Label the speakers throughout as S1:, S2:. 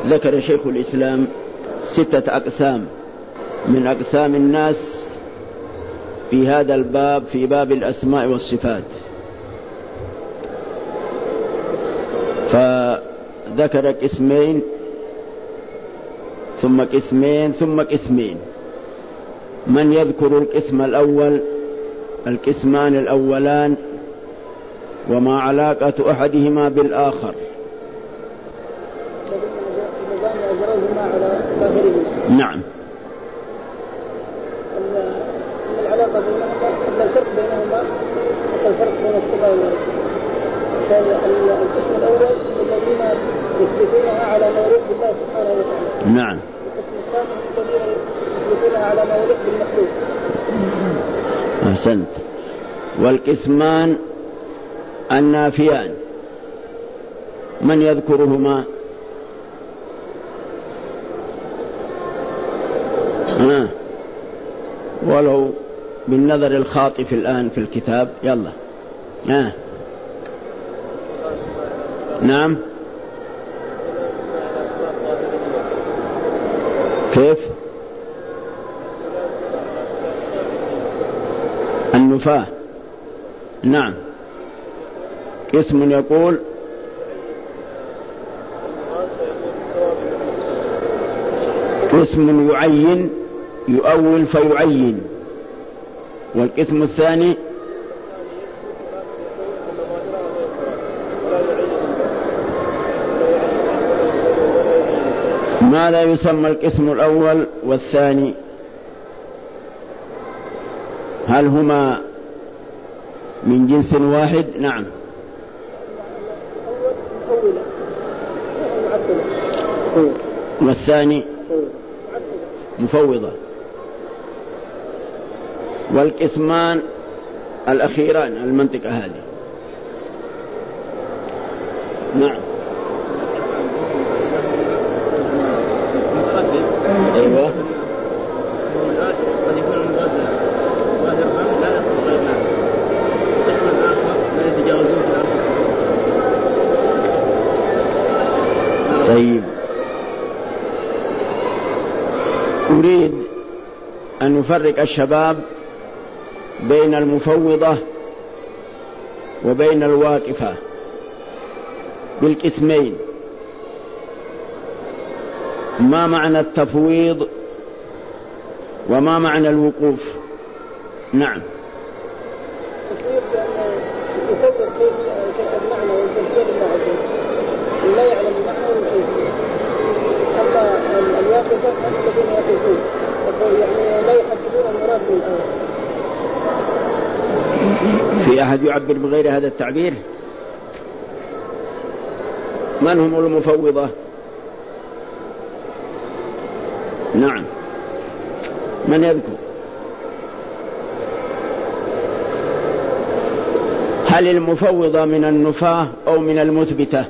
S1: ذكر شيخ الإسلام 6 أقسام من أقسام الناس في هذا الباب، في باب الأسماء والصفات. فذكر قسمين ثم قسمين ثم قسمين. من يذكر القسم الأول، القسمان الأولان وما علاقة أحدهما بالآخر؟ نعم.
S2: العلاقة بينهما، الفرق بينهما الفرق بين الصفة والوصف. القسم الأول الذين يثبتونها على ما يليق بالله سبحانه وتعالى.
S1: نعم.
S2: القسم الثاني الذين يثبتونها على ما يليق بالمخلوق.
S1: أحسنت. والقسمان النافيان من يذكرهما؟ ولو بالنظر الخاطئ الآن في الكتاب. يلا. نعم. كيف؟ النفاة. نعم. قسم يقول قسم يعين يؤول فيعين. والقسم الثاني ماذا يسمى القسم الأول والثاني؟ هل هما من جنس واحد؟ نعم. والثاني مفوضة. والقسمان الأخيران المنطقة هذه. نعم. أيوة. طيب، أريد أن نفرق الشباب بين المفوضة وبين الواقفة بالقسمين. ما معنى التفويض وما معنى الوقوف؟ نعم.
S2: التفويض بأن يفوض شيء المعنى والكيفية لله عز وجل، لا يعلم المعنى والكيفية. أما الواقفة هم الذين يقفون، يعني لا يحددون المراد من الآية.
S1: في أحد يعبر بغير هذا التعبير؟ من هم المفوضة؟ نعم. من يذكر؟ هل المفوضة من النفاة أو من المثبتة؟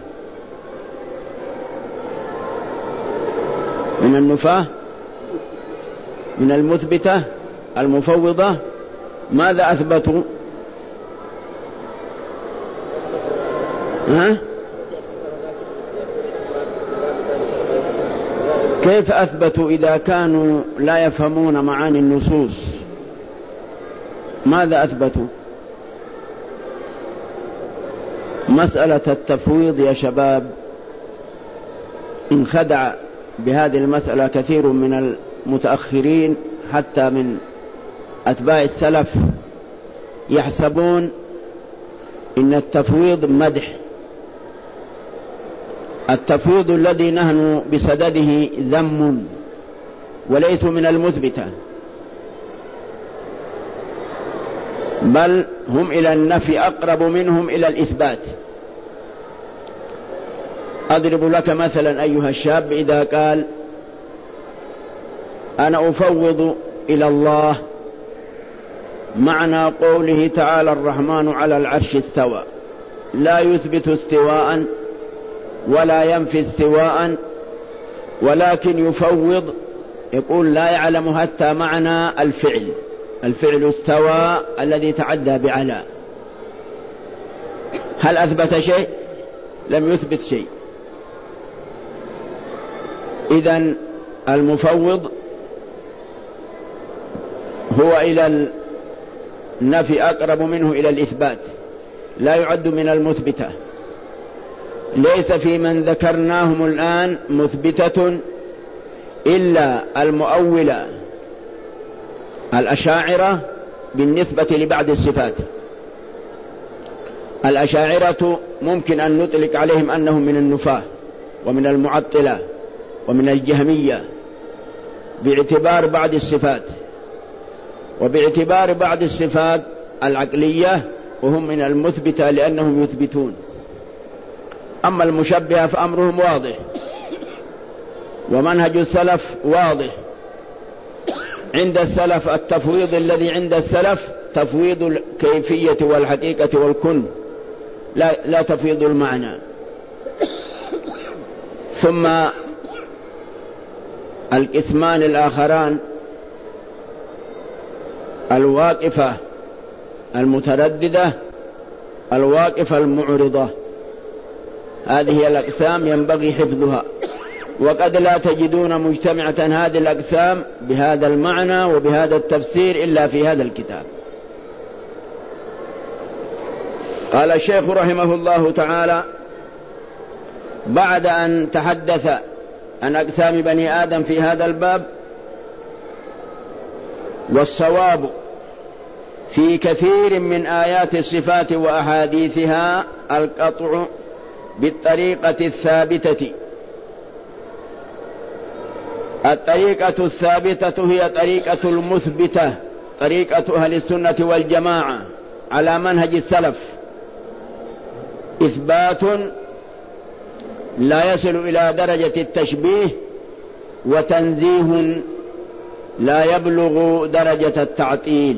S1: من النفاة؟ من المثبتة. المفوضة ماذا أثبتوا؟ كيف أثبتوا إذا كانوا لا يفهمون معاني النصوص؟ ماذا أثبتوا؟ مسألة التفويض يا شباب انخدع بهذه المسألة كثير من المتأخرين حتى من أتباع السلف، يحسبون إن التفويض مدح. التفويض الذي نحن بصدده ذم وليس من المثبتة، بل هم إلى النفي أقرب منهم إلى الإثبات. أضرب لك مثلا أيها الشاب، إذا قال أنا أفوض إلى الله، معنى قوله تعالى الرحمن على العرش استوى، لا يثبت استواء ولا ينفي استواء، ولكن يفوض، يقول لا يعلم حتى معنى الفعل استوى الذي تعدى بعلى. هل أثبت شيء؟ لم يثبت شيء. إذن المفوض هو إلى النفي أقرب منه إلى الإثبات، لا يعد من المثبتة. ليس في من ذكرناهم الآن مثبتة إلا المؤولة الأشاعرة بالنسبة لبعض الصفات. الأشاعرة ممكن أن نطلق عليهم أنهم من النفاة ومن المعطلة ومن الجهمية باعتبار بعض الصفات، وباعتبار بعض الصفات العقلية وهم من المثبتة لأنهم يثبتون. أما المشبهة فأمرهم واضح، ومنهج السلف واضح. عند السلف التفويض الذي عند السلف تفويض الكيفية والحقيقة والكن، لا تفويض المعنى. ثم القسمان الآخران الواقفة المترددة، الواقفة المعرضة. هذه الأقسام ينبغي حفظها، وقد لا تجدون مجتمعة هذه الأقسام بهذا المعنى وبهذا التفسير إلا في هذا الكتاب. قال الشيخ رحمه الله تعالى بعد أن تحدث عن أقسام بني آدم في هذا الباب: والصواب في كثير من آيات الصفات وأحاديثها القطع بالطريقة الثابتة. الطريقة الثابتة هي طريقة المثبتة، طريقة أهل السنة والجماعة على منهج السلف، إثبات لا يصل إلى درجة التشبيه، وتنزيه لا يبلغ درجة التعطيل.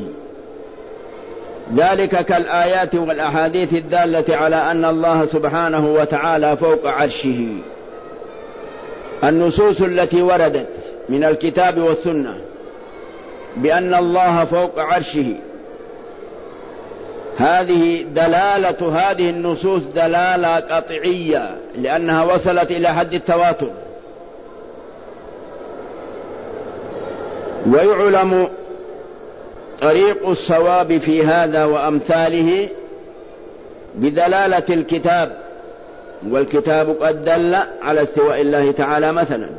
S1: ذلك كالآيات والأحاديث الدالة على أن الله سبحانه وتعالى فوق عرشه. النصوص التي وردت من الكتاب والسنة بأن الله فوق عرشه، هذه دلالة هذه النصوص دلالة قطعية، لأنها وصلت إلى حد التواتر. ويعلم طريق الصواب في هذا وأمثاله بدلالة الكتاب، والكتاب قد دل على استواء الله تعالى مثلا،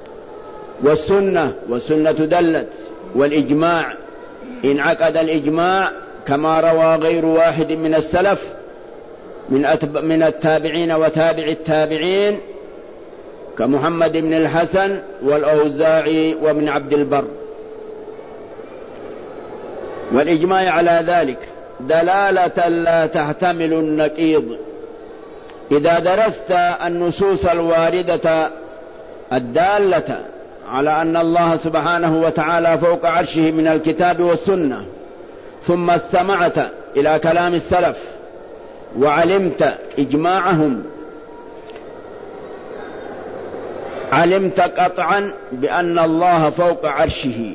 S1: والسنة دلت، والإجماع انعقد الإجماع كما روى غير واحد من السلف من التابعين وتابع التابعين كمحمد بن الحسن والأوزاعي وابن عبد البر. والإجماع على ذلك دلالة لا تحتمل النقيض. إذا درست النصوص الواردة الدالة على أن الله سبحانه وتعالى فوق عرشه من الكتاب والسنة، ثم استمعت إلى كلام السلف وعلمت إجماعهم، علمت قطعا بأن الله فوق عرشه.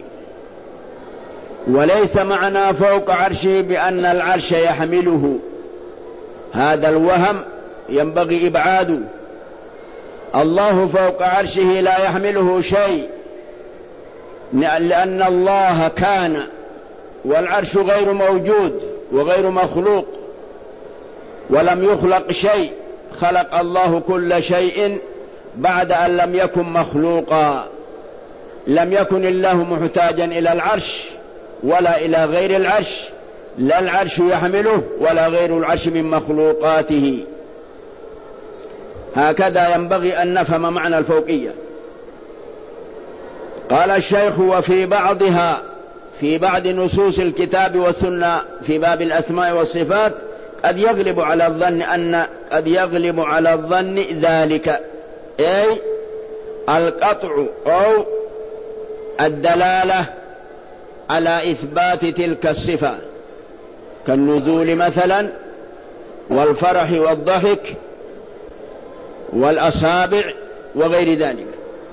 S1: وليس معنى فوق عرشه بأن العرش يحمله، هذا الوهم ينبغي إبعاده. الله فوق عرشه لا يحمله شيء، لأن الله كان، والعرش غير موجود وغير مخلوق، ولم يخلق شيء. خلق الله كل شيء بعد أن لم يكن مخلوقا. لم يكن الله محتاجا إلى العرش ولا إلى غير العرش، لا العرش يحمله ولا غير العرش من مخلوقاته. هكذا ينبغي أن نفهم معنى الفوقية. قال الشيخ: وفي بعضها، في بعض نصوص الكتاب والسنة في باب الأسماء والصفات قد يغلب على الظن ذلك، أي القطع أو الدلالة على إثبات تلك الصفة، كالنزول مثلا، والفرح والضحك والأصابع وغير ذلك،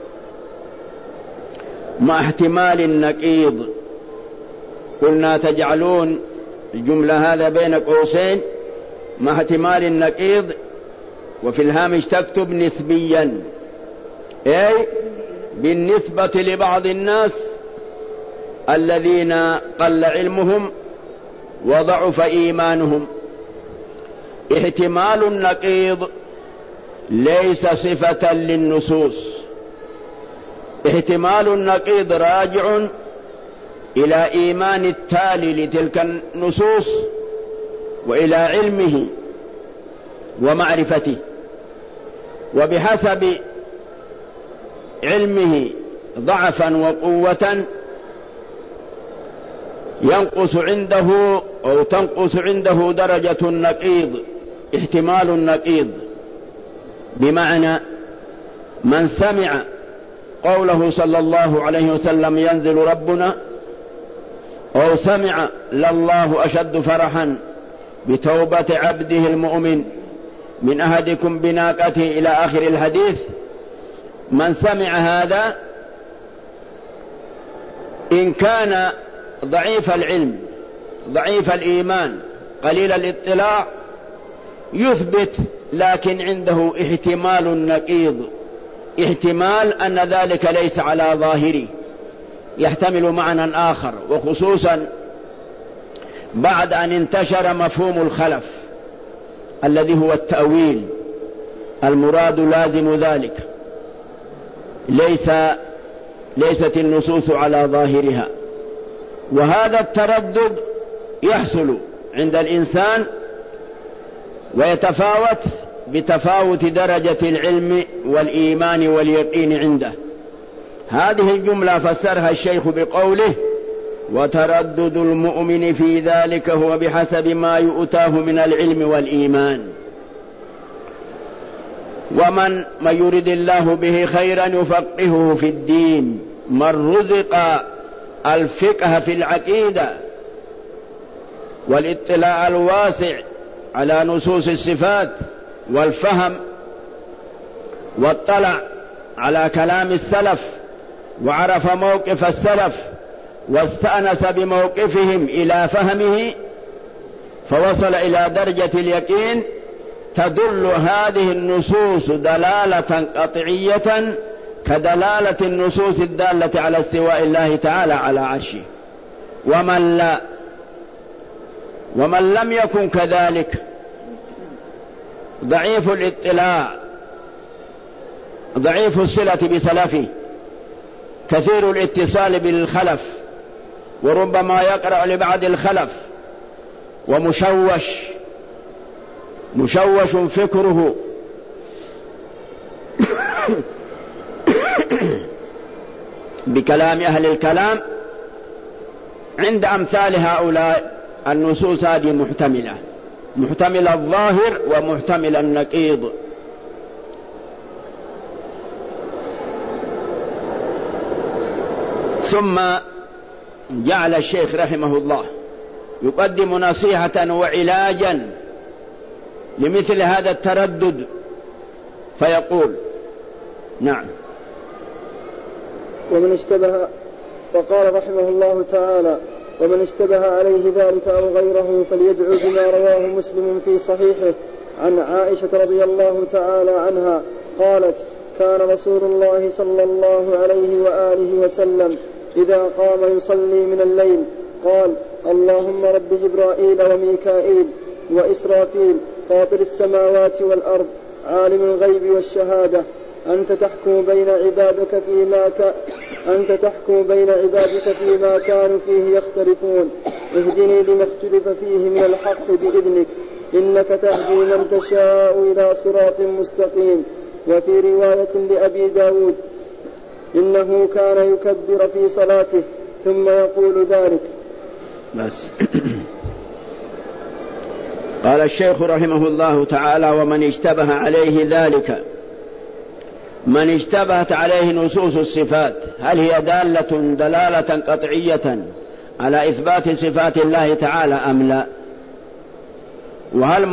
S1: مع احتمال النقيض. قلنا تجعلون الجملة هذا بين قوسين مع احتمال النقيض، وفي الهامش تكتب نسبيا، أي بالنسبة لبعض الناس الذين قل علمهم وضعف إيمانهم. احتمال النقيض ليس صفة للنصوص، احتمال النقيض راجع إلى إيمان التالي لتلك النصوص وإلى علمه ومعرفته، وبحسب علمه ضعفا وقوة ينقص عنده أو تنقص عنده درجة النقيض، احتمال النقيض، بمعنى من سمع قوله صلى الله عليه وسلم ينزل ربنا، أو سمع لله أشد فرحا بتوبة عبده المؤمن من أحدكم بناقته إلى آخر الحديث، من سمع هذا إن كان ضعيف العلم ضعيف الإيمان قليل الاطلاع يثبت، لكن عنده احتمال نقيض، احتمال أن ذلك ليس على ظاهره، يحتمل معنى آخر، وخصوصا بعد أن انتشر مفهوم الخلف الذي هو التأويل، المراد لازم ذلك، ليست النصوص على ظاهرها. وهذا التردد يحصل عند الإنسان ويتفاوت بتفاوت درجة العلم والإيمان واليقين عنده. هذه الجملة فسرها الشيخ بقوله: وتردد المؤمن في ذلك هو بحسب ما يؤتاه من العلم والإيمان. ومن يرد الله به خيرا يفقهه في الدين، من رزق الفقه في العقيدة والاطلاع الواسع على نصوص الصفات والفهم، واطلع على كلام السلف وعرف موقف السلف واستأنس بموقفهم إلى فهمه فوصل إلى درجة اليقين، تدل هذه النصوص دلالة قطعية كدلالة النصوص الدالة على استواء الله تعالى على عرشه. ومن لم يكن كذلك ضعيف الاطلاع ضعيف الصلة بسلفه كثير الاتصال بالخلف، وربما يقرأ لبعض الخلف ومشوش فكره بكلام أهل الكلام، عند أمثال هؤلاء النصوص هذه محتمل الظاهر ومحتمل النقيض. ثم جعل الشيخ رحمه الله يقدم نصيحة وعلاجا لمثل هذا التردد، فيقول: نعم.
S2: وقال رحمه الله تعالى: ومن اشتبه عليه ذلك أو غيره فليدعو بما رواه مسلم في صحيحه عن عائشة رضي الله تعالى عنها قالت: كان رسول الله صلى الله عليه وآله وسلم إذا قام يصلي من الليل قال: اللهم رب جبرائيل وميكائيل وإسرافيل فاطر السماوات والأرض عالم الغيب والشهادة أنت تحكم بين عبادك فيما كانوا فيه يختلفون، اهدني لما اختلف فيه من الحق بإذنك، إنك تهدي من تشاء إلى صراط مستقيم. وفي رواية لأبي داود: إنه كان يكبر في صلاته ثم يقول ذلك.
S1: بس قال الشيخ رحمه الله تعالى: ومن اشتبه عليه ذلك، من اشتبهت عليه نصوص الصفات، هل هي دلالة قطعية على إثبات صفات الله تعالى أم لا؟ وهل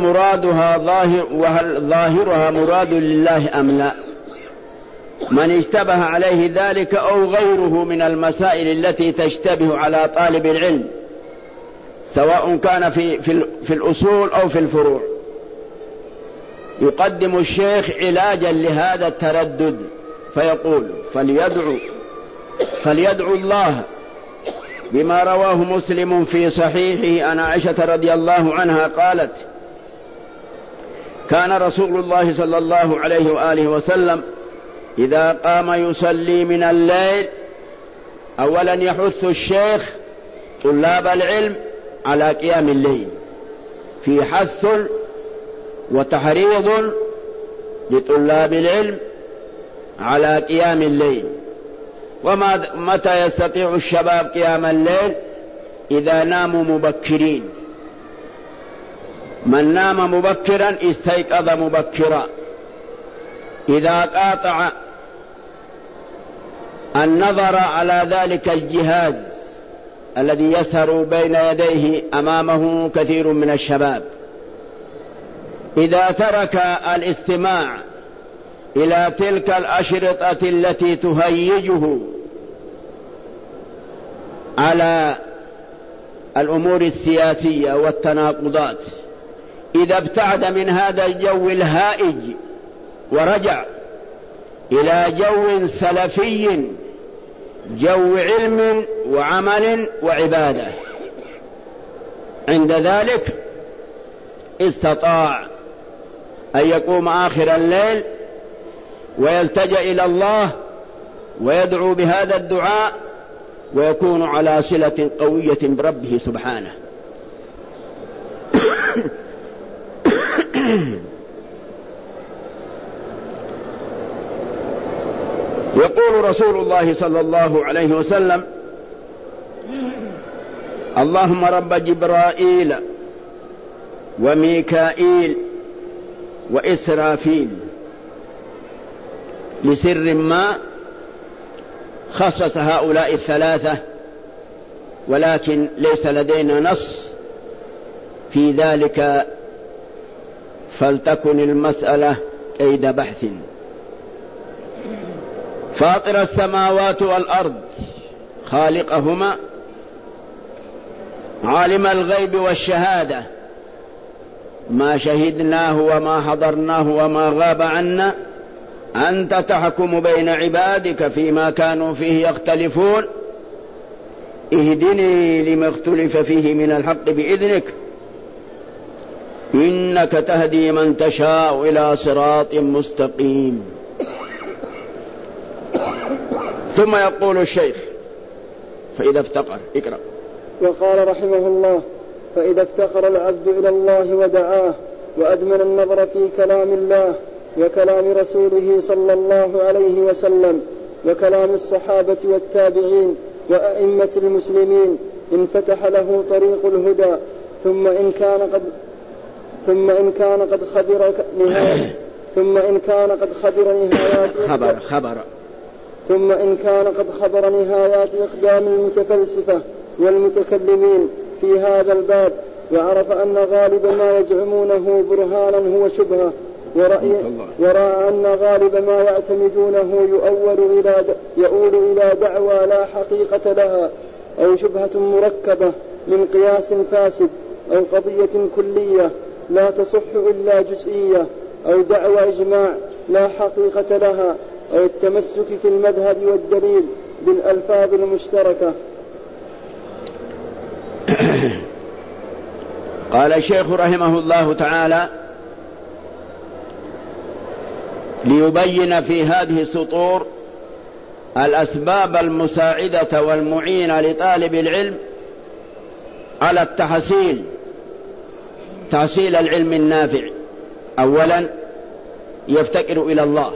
S1: ظاهرها مراد لله أم لا؟ من اشتبه عليه ذلك أو غيره من المسائل التي تشتبه على طالب العلم، سواء كان في الأصول أو في الفروع، يقدم الشيخ علاجا لهذا التردد فيقول فليدعو الله بما رواه مسلم في صحيحه عن عائشة رضي الله عنها قالت: كان رسول الله صلى الله عليه وآله وسلم إذا قام يصلي من الليل أولا يحث الشيخ طلاب العلم على قيام الليل، في حث وتحريض لطلاب العلم على قيام الليل. ومتى يستطيع الشباب قيام الليل؟ إذا ناموا مبكرين. من نام مبكرا استيقظ مبكرا. إذا قاطع النظر على ذلك الجهاز الذي يسهر بين يديه أمامه كثير من الشباب، إذا ترك الاستماع إلى تلك الأشرطة التي تهيجه على الأمور السياسية والتناقضات، إذا ابتعد من هذا الجو الهائج ورجع إلى جو سلفي، جو علم وعمل وعبادة، عند ذلك استطاع أن يقوم آخر الليل ويلتجأ إلى الله ويدعو بهذا الدعاء ويكون على صلة قوية بربه سبحانه. يقول رسول الله صلى الله عليه وسلم: اللهم رب جبرائيل وميكائيل وإسرافيل، لسر ما خصص هؤلاء الثلاثة، ولكن ليس لدينا نص في ذلك، فلتكن المسألة كيد بحث. فاطر السماوات والأرض خالقهما، عالم الغيب والشهادة، ما شهدناه وما حضرناه وما غاب عنا، أنت تحكم بين عبادك فيما كانوا فيه يختلفون، اهدني لما اختلف فيه من الحق بإذنك، إنك تهدي من تشاء إلى صراط مستقيم. ثم يقول الشيخ: فإذا افتقر، اقرأ.
S2: وقال رحمه الله: فإذا افتقر العبد إلى الله ودعاه وأدمن النظر في كلام الله وكلام رسوله صلى الله عليه وسلم وكلام الصحابة والتابعين وأئمة المسلمين، انفتح له طريق الهدى. ثم إن كان قد خبر نهايات إقدام المتفلسفة والمتكلمين في هذا الباب، وعرف أن غالب ما يزعمونه برهانا هو شبهة، ورأى أن غالب ما يعتمدونه يؤول إلى دعوى لا حقيقة لها، أو شبهة مركبة من قياس فاسد، أو قضية كلية لا تصح إلا جزئية، أو دعوى إجماع لا حقيقة لها، أو التمسك في المذهب والدليل بالألفاظ المشتركة.
S1: قال الشيخ رحمه الله تعالى ليبين في هذه السطور الأسباب المساعدة والمعينة لطالب العلم على تحصيل العلم النافع. أولا يفتقر إلى الله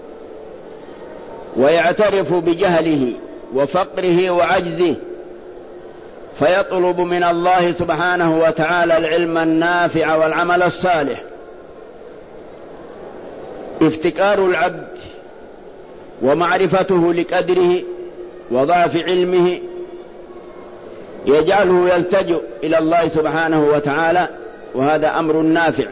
S1: ويعترف بجهله وفقره وعجزه، فيطلب من الله سبحانه وتعالى العلم النافع والعمل الصالح. افتكار العبد ومعرفته لقدره وضعف علمه يجعله يلتجئ إلى الله سبحانه وتعالى، وهذا أمر نافع.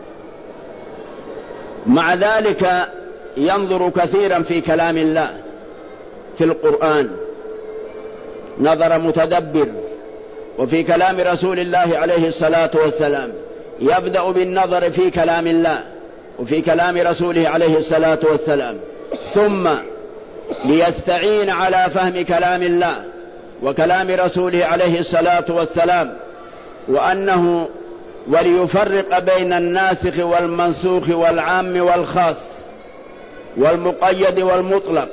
S1: مع ذلك ينظر كثيرا في كلام الله في القرآن نظر متدبر، وفي كلام رسول الله عليه الصلاة والسلام يبدأ بالنظر في كلام الله وفي كلام رسوله عليه الصلاة والسلام، ثم ليستعين على فهم كلام الله وكلام رسوله عليه الصلاة والسلام، وأنه وليفرق بين الناسخ والمنسوخ والعام والخاص والمقيد والمطلق.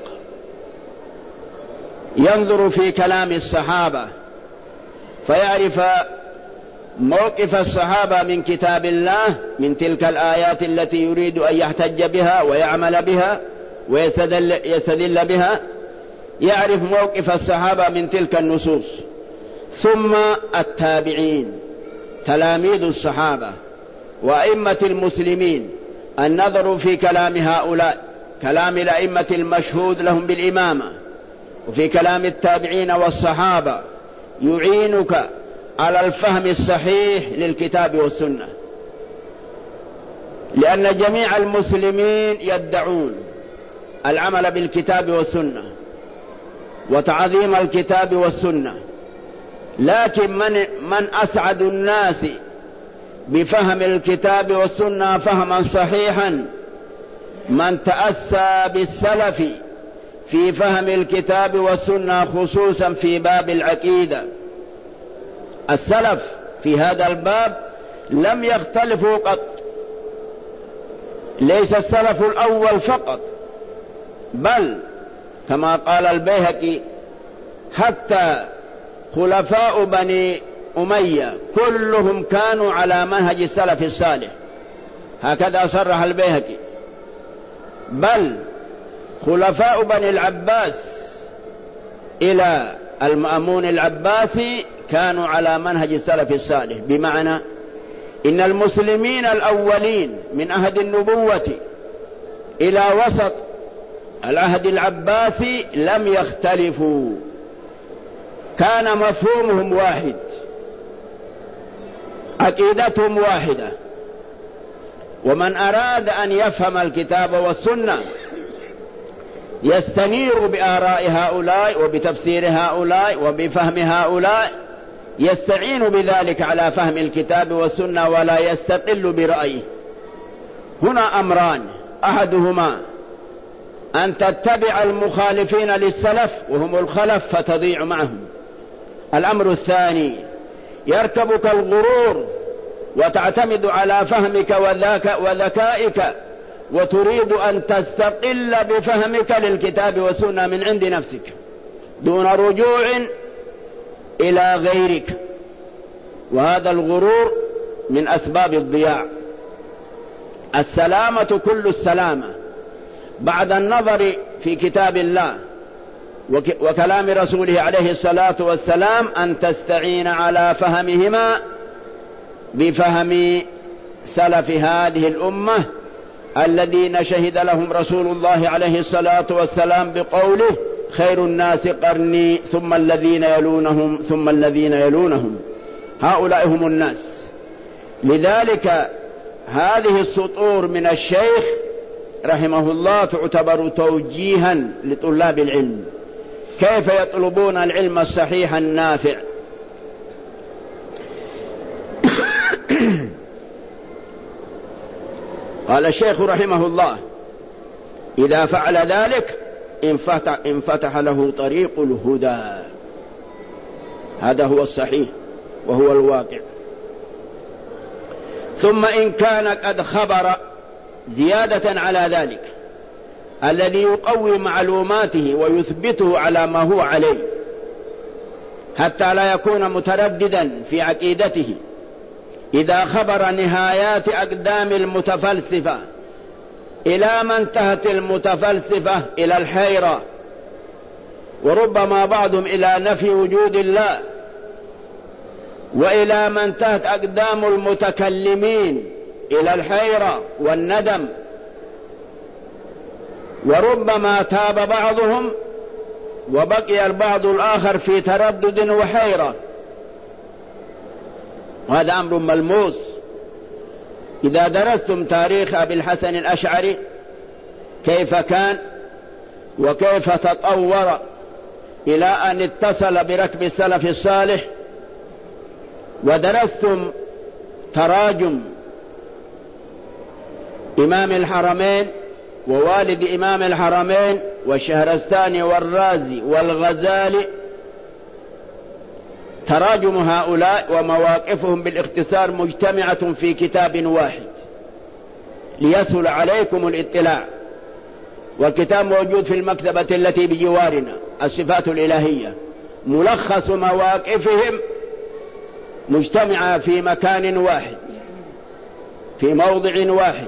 S1: ينظر في كلام الصحابة فيعرف موقف الصحابة من كتاب الله، من تلك الآيات التي يريد أن يحتج بها ويعمل بها ويستدل بها، يعرف موقف الصحابة من تلك النصوص. ثم التابعين تلاميذ الصحابة وأئمة المسلمين، النظر في كلام هؤلاء، كلام الأئمة المشهود لهم بالإمامة، وفي كلام التابعين والصحابة، يعينك على الفهم الصحيح للكتاب والسنة. لأن جميع المسلمين يدعون العمل بالكتاب والسنة وتعظيم الكتاب والسنة، لكن من أسعد الناس بفهم الكتاب والسنة فهما صحيحا من تأسى بالسلف في فهم الكتاب والسنة، خصوصا في باب العقيدة. السلف في هذا الباب لم يختلفوا قط، ليس السلف الأول فقط، بل كما قال البيهقي حتى خلفاء بني أمية كلهم كانوا على منهج السلف الصالح، هكذا صرح البيهقي. بل خلفاء بني العباس إلى المأمون العباسي كانوا على منهج السلف الصالح، بمعنى إن المسلمين الأولين من عهد النبوة إلى وسط العهد العباسي لم يختلفوا، كان مفهومهم واحد، عقيدتهم واحدة. ومن أراد أن يفهم الكتاب والسنة يستنير بآراء هؤلاء وبتفسير هؤلاء وبفهم هؤلاء، يستعين بذلك على فهم الكتاب والسنة ولا يستقل برأيه. هنا أمران، أحدهما أن تتبع المخالفين للسلف وهم الخلف فتضيع معهم. الأمر الثاني يركبك الغرور وتعتمد على فهمك وذكائك وتريد أن تستقل بفهمك للكتاب والسنة من عند نفسك دون رجوع إلى غيرك، وهذا الغرور من أسباب الضياع. السلامة كل السلامة بعد النظر في كتاب الله وكلام رسوله عليه الصلاة والسلام أن تستعين على فهمهما بفهم سلف هذه الأمة الذين شهد لهم رسول الله عليه الصلاة والسلام بقوله: خير الناس قرني ثم الذين يلونهم ثم الذين يلونهم. هؤلاء هم الناس. لذلك هذه السطور من الشيخ رحمه الله تعتبر توجيها لطلاب العلم، كيف يطلبون العلم الصحيح النافع. قال الشيخ رحمه الله: إذا فعل ذلك انفتح له طريق الهدى. هذا هو الصحيح وهو الواقع. ثم إن كان قد خبر زيادة على ذلك الذي يقوي معلوماته ويثبته على ما هو عليه حتى لا يكون مترددا في عقيدته، إذا خبر نهايات أقدام المتفلسفة إلى ما انتهت المتفلسفة إلى الحيرة، وربما بعضهم إلى نفي وجود الله، وإلى ما انتهت أقدام المتكلمين إلى الحيرة والندم، وربما تاب بعضهم وبقي البعض الآخر في تردد وحيرة. وهذا أمر ملموس. إذا درستم تاريخ أبي الحسن الأشعري كيف كان وكيف تطور إلى أن اتصل بركب السلف الصالح، ودرستم تراجم إمام الحرمين ووالد إمام الحرمين والشهرستاني والرازي والغزالي تراجم هؤلاء ومواقفهم بالاختصار مجتمعة في كتاب واحد ليسهل عليكم الاطلاع، والكتاب موجود في المكتبة التي بجوارنا، الصفات الإلهية، ملخص مواقفهم مجتمعة في مكان واحد في موضع واحد.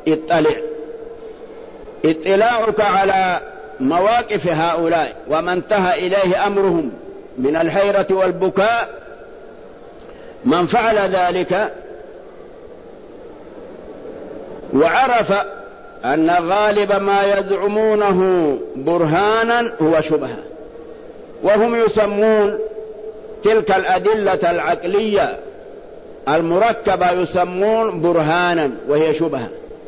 S1: اطلاعك على مواقف هؤلاء وما انتهى إليه أمرهم من الحيرة والبكاء، من فعل ذلك وعرف أن غالب ما يزعمونه برهانا هو شبهة، وهم يسمون تلك الأدلة العقلية المركبة يسمون برهانا وهي شبهة.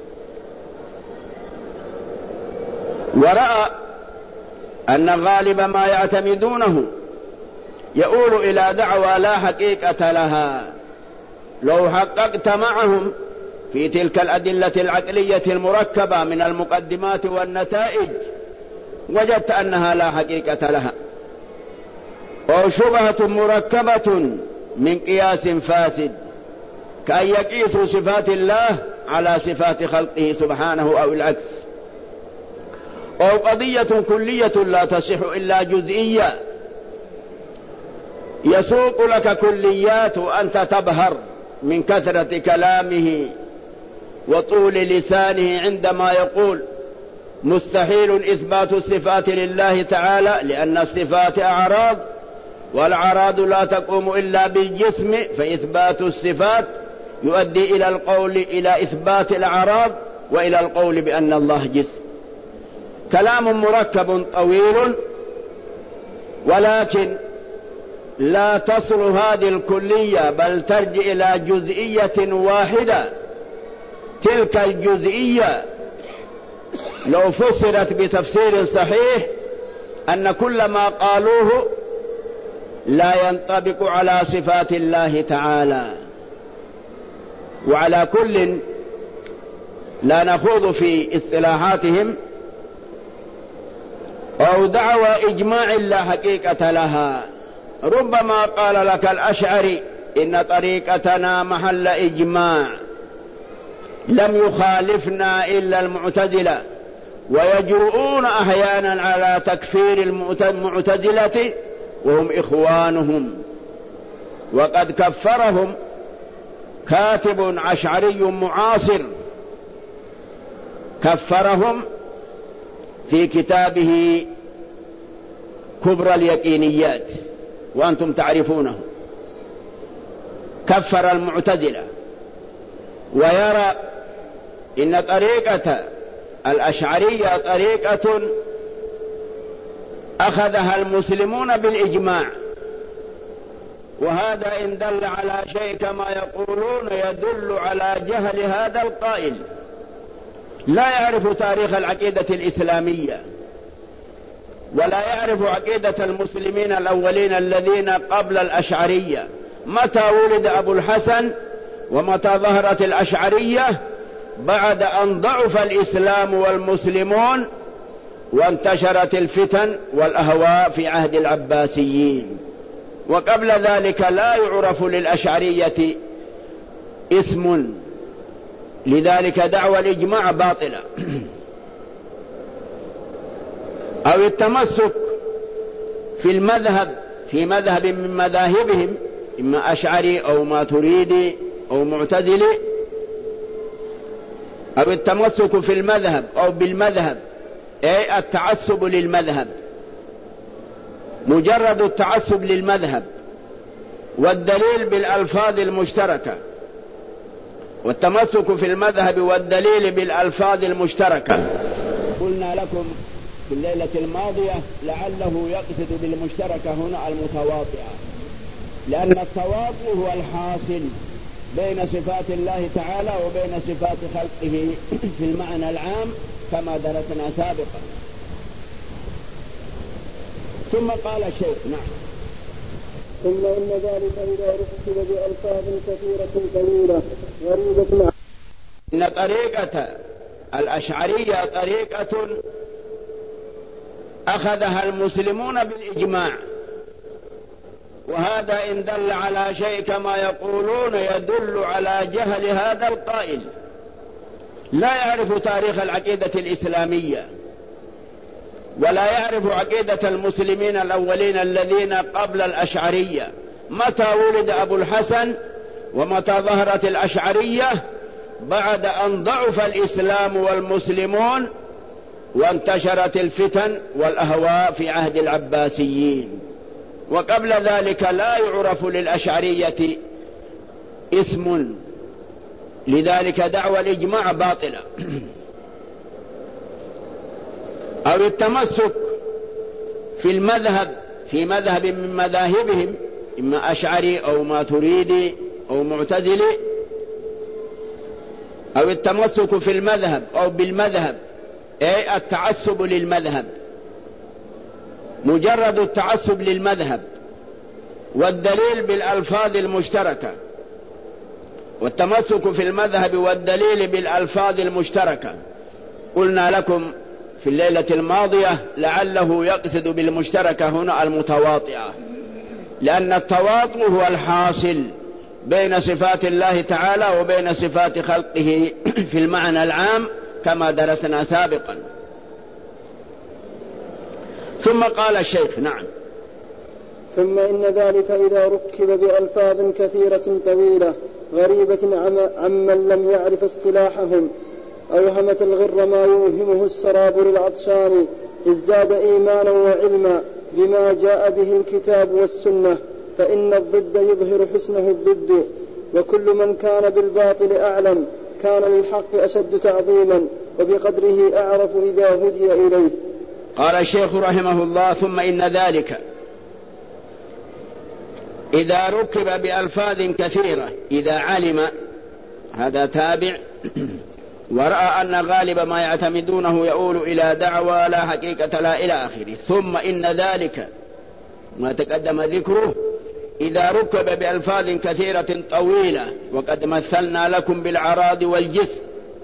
S1: ورأى أن غالب ما يعتمدونه يؤول إلى دعوى لا حقيقة لها. لو حققت معهم في تلك الأدلة العقلية المركبة من المقدمات والنتائج وجدت أنها لا حقيقة لها، أو شبهة مركبة من قياس فاسد، كأن يقيسوا صفات الله على صفات خلقه سبحانه أو العكس، أو قضية كلية لا تصح إلا جزئية، يسوق لك كليات وأنت تبهر من كثرة كلامه وطول لسانه عندما يقول مستحيل إثبات الصفات لله تعالى لأن الصفات أعراض، والأعراض لا تقوم إلا بالجسم، فإثبات الصفات يؤدي إلى القول إلى إثبات الأعراض وإلى القول بأن الله جسم. كلام مركب طويل، ولكن لا تصل هذه الكلية بل ترجع إلى جزئية واحدة. تلك الجزئية لو فسرت بتفسير صحيح أن كل ما قالوه لا ينطبق على صفات الله تعالى. وعلى كل لا نخوض في اصطلاحاتهم أو دعوى إجماع لا حقيقة لها. ربما قال لك الأشعري إن طريقتنا محل إجماع، لم يخالفنا إلا المعتزلة، ويجرؤون أحيانا على تكفير المعتزلة وهم إخوانهم، وقد كفرهم كاتب أشعري معاصر، كفرهم في كتابه كبرى اليقينيات وأنتم تعرفونه، كفر المعتزلة، ويرى إن طريقة الأشعرية طريقة أخذها المسلمون بالإجماع، وهذا إن دل على شيء كما يقولون يدل على جهل هذا القائل، لا يعرف تاريخ العقيدة الإسلامية ولا يعرف عقيدة المسلمين الأولين الذين قبل الأشعرية، متى ولد أبو الحسن ومتى ظهرت الأشعرية بعد أن ضعف الإسلام والمسلمون وانتشرت الفتن والأهواء في عهد العباسيين، وقبل ذلك لا يعرف للأشعرية اسم، لذلك دعوى الإجماع باطلة. أو التمسك في المذهب في مذهب من مذاهبهم، إما أشعري أو ماتريدي أو معتزلي، أو التمسك في المذهب أو بالمذهب، أي التعصب للمذهب، مجرد التعصب للمذهب، والدليل بالألفاظ المشتركة، والتمسك في المذهب والدليل بالألفاظ المشتركة. قلنا لكم في الليلة الماضية لعله يقصد بالمشتركة هنا المتواطئة، لأن التواطؤ هو الحاصل بين صفات الله تعالى وبين صفات خلقه في المعنى العام كما درسنا سابقا. ثم قال الشيخ نعم
S2: ثم إن ذلك إذا رتب بألفاظ كثيرة طويلة غريبة،
S1: إن طريقة الأشعرية طريقة أخذها المسلمون بالإجماع، وهذا إن دل على شيء كما يقولون يدل على جهل هذا القائل، لا يعرف تاريخ العقيدة الإسلامية ولا يعرف عقيدة المسلمين الأولين الذين قبل الأشعرية، متى ولد أبو الحسن ومتى ظهرت الأشعرية، بعد أن ضعف الإسلام والمسلمون وانتشرت الفتن والأهواء في عهد العباسيين، وقبل ذلك لا يعرف للأشعرية اسم، لذلك دعوى الإجماع باطلة. أو التمسك في المذهب، في مذهب من مذاهبهم، إما أشعري أو ماتريدي أو معتزلي، أو التمسك في المذهب أو بالمذهب، أي التعصب للمذهب، مجرد التعصب للمذهب، والدليل بالألفاظ المشتركة، والتمسك في المذهب والدليل بالألفاظ المشتركة. قلنا لكم في الليلة الماضية لعله يقصد بالمشتركة هنا المتواطئة، لأن التواطؤ هو الحاصل بين صفات الله تعالى وبين صفات خلقه في المعنى العام كما درسنا سابقا. ثم قال الشيخ: نعم.
S2: ثم إن ذلك إذا ركب بألفاظ كثيرة طويلة غريبة عمن لم يعرف اصطلاحهم أوهمت الغر ما يوهمه السراب للعطشان، ازداد إيمانا وعلما بما جاء به الكتاب والسنة، فإن الضد يظهر حسنه الضد، وكل من كان بالباطل أعلم كان للحق أشد تعظيما، وبقدره أعرف إذا هدي إليه.
S1: قال الشيخ رحمه الله: ثم إن ذلك إذا ركب بألفاظ كثيرة، إذا علم، هذا تابع ورأى أن غالب ما يعتمدونه يؤول إلى دعوى لا حقيقة لا إلى آخره. ثم إن ذلك ما تقدم ذكره إذا ركب بألفاظ كثيرة طويلة، وقد مثلنا لكم بالعراض والجسم،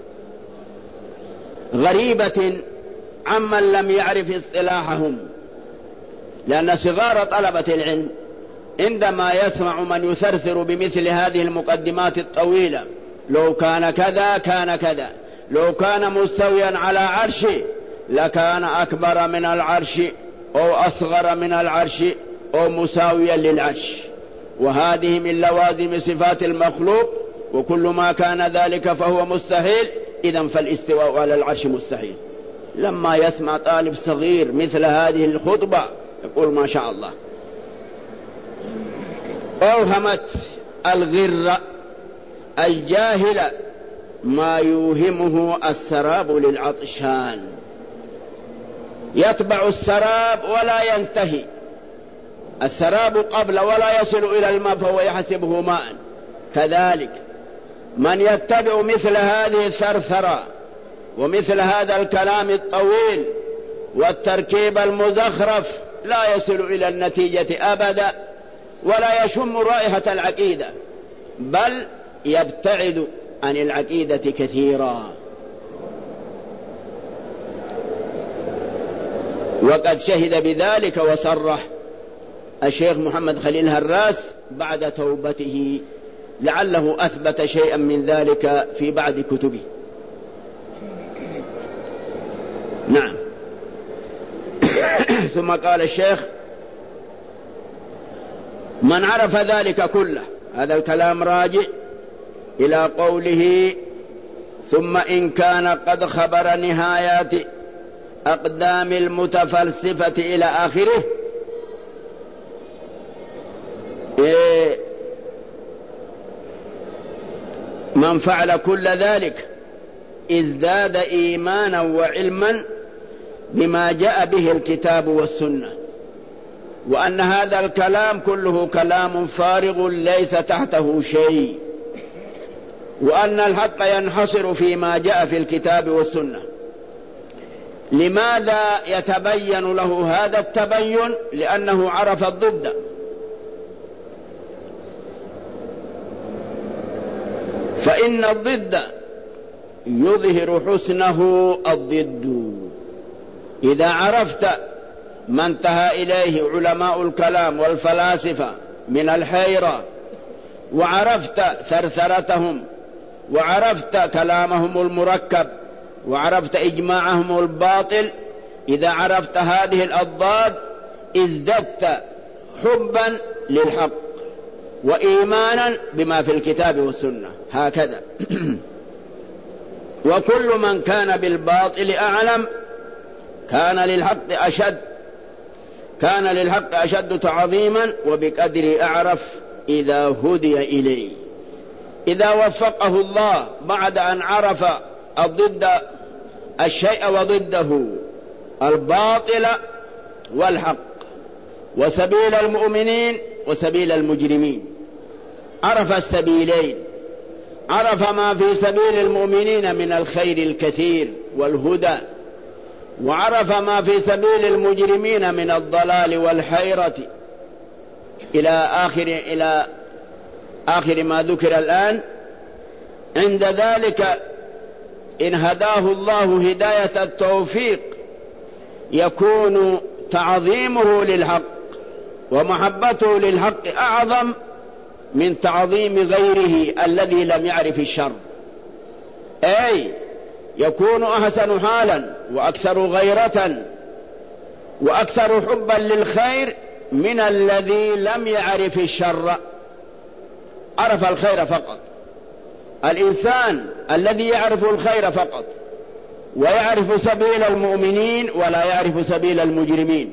S1: غريبة عمن لم يعرف اصطلاحهم، لأن صغار طلبة العلم عندما يسمع من يثرثر بمثل هذه المقدمات الطويلة، لو كان كذا كان كذا، لو كان مستويا على عرشه لكان أكبر من العرش أو أصغر من العرش أو مساويا للعرش، وهذه من لوازم صفات المخلوق، وكل ما كان ذلك فهو مستحيل، إذن فالاستواء على العرش مستحيل. لما يسمع طالب صغير مثل هذه الخطبة يقول ما شاء الله. أوهمت الغر الجاهل ما يوهمه السراب للعطشان، يتبع السراب ولا ينتهي، السراب قبل ولا يصل إلى الماء فهو يحسبه ماء. كذلك من يتبع مثل هذه الثرثرة ومثل هذا الكلام الطويل والتركيب المزخرف لا يصل إلى النتيجة أبدا، ولا يشم رائحة العقيدة، بل يبتعد عن العقيدة كثيرا. وقد شهد بذلك وصرح الشيخ محمد خليل هراس بعد توبته، لعله أثبت شيئا من ذلك في بعض كتبه. نعم. ثم قال الشيخ: من عرف ذلك كله، هذا الكلام راجع إلى قوله: ثم إن كان قد خبر نهايات أقدام المتفلسفة إلى آخره، من فعل كل ذلك ازداد إيمانا وعلما بما جاء به الكتاب والسنة، وأن هذا الكلام كله كلام فارغ ليس تحته شيء، وأن الحق ينحصر فيما جاء في الكتاب والسنة. لماذا يتبين له هذا التبين؟ لأنه عرف الضد، فإن الضد يظهر حسنه الضد. إذا عرفت ما انتهى إليه علماء الكلام والفلاسفة من الحيرة، وعرفت ثرثرتهم، وعرفت كلامهم المركب، وعرفت إجماعهم الباطل، إذا عرفت هذه الأضداد ازددت حبا للحق وإيمانا بما في الكتاب والسنة. هكذا. وكل من كان بالباطل أعلم كان للحق أشد تعظيما، وبقدر أعرف إذا هدي إليه. إذا وفقه الله بعد أن عرف الضد الشيء وضده الباطل والحق، وسبيل المؤمنين وسبيل المجرمين، عرف السبيلين، عرف ما في سبيل المؤمنين من الخير الكثير والهدى، وعرف ما في سبيل المجرمين من الضلال والحيرة إلى آخر ما ذكر الآن. عند ذلك إن هداه الله هداية التوفيق يكون تعظيمه للحق ومحبته للحق أعظم من تعظيم غيره الذي لم يعرف الشر، أي يكون أحسن حالا وأكثر غيرة وأكثر حبا للخير من الذي لم يعرف الشر، عرف الخير فقط. الإنسان الذي يعرف الخير فقط ويعرف سبيل المؤمنين ولا يعرف سبيل المجرمين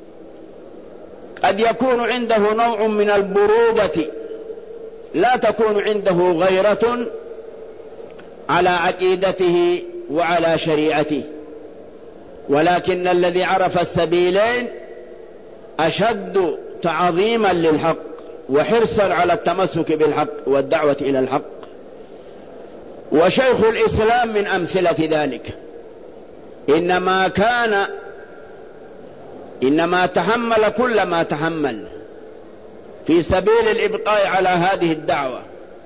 S1: قد يكون عنده نوع من البرودة، لا تكون عنده غيرة على عقيدته وعلى شريعته، ولكن الذي عرف السبيلين أشد تعظيما للحق وحرصا على التمسك بالحق والدعوة إلى الحق. وشيخ الإسلام من أمثلة ذلك، إنما تحمل كل ما تحمل في سبيل الإبقاء على هذه الدعوة،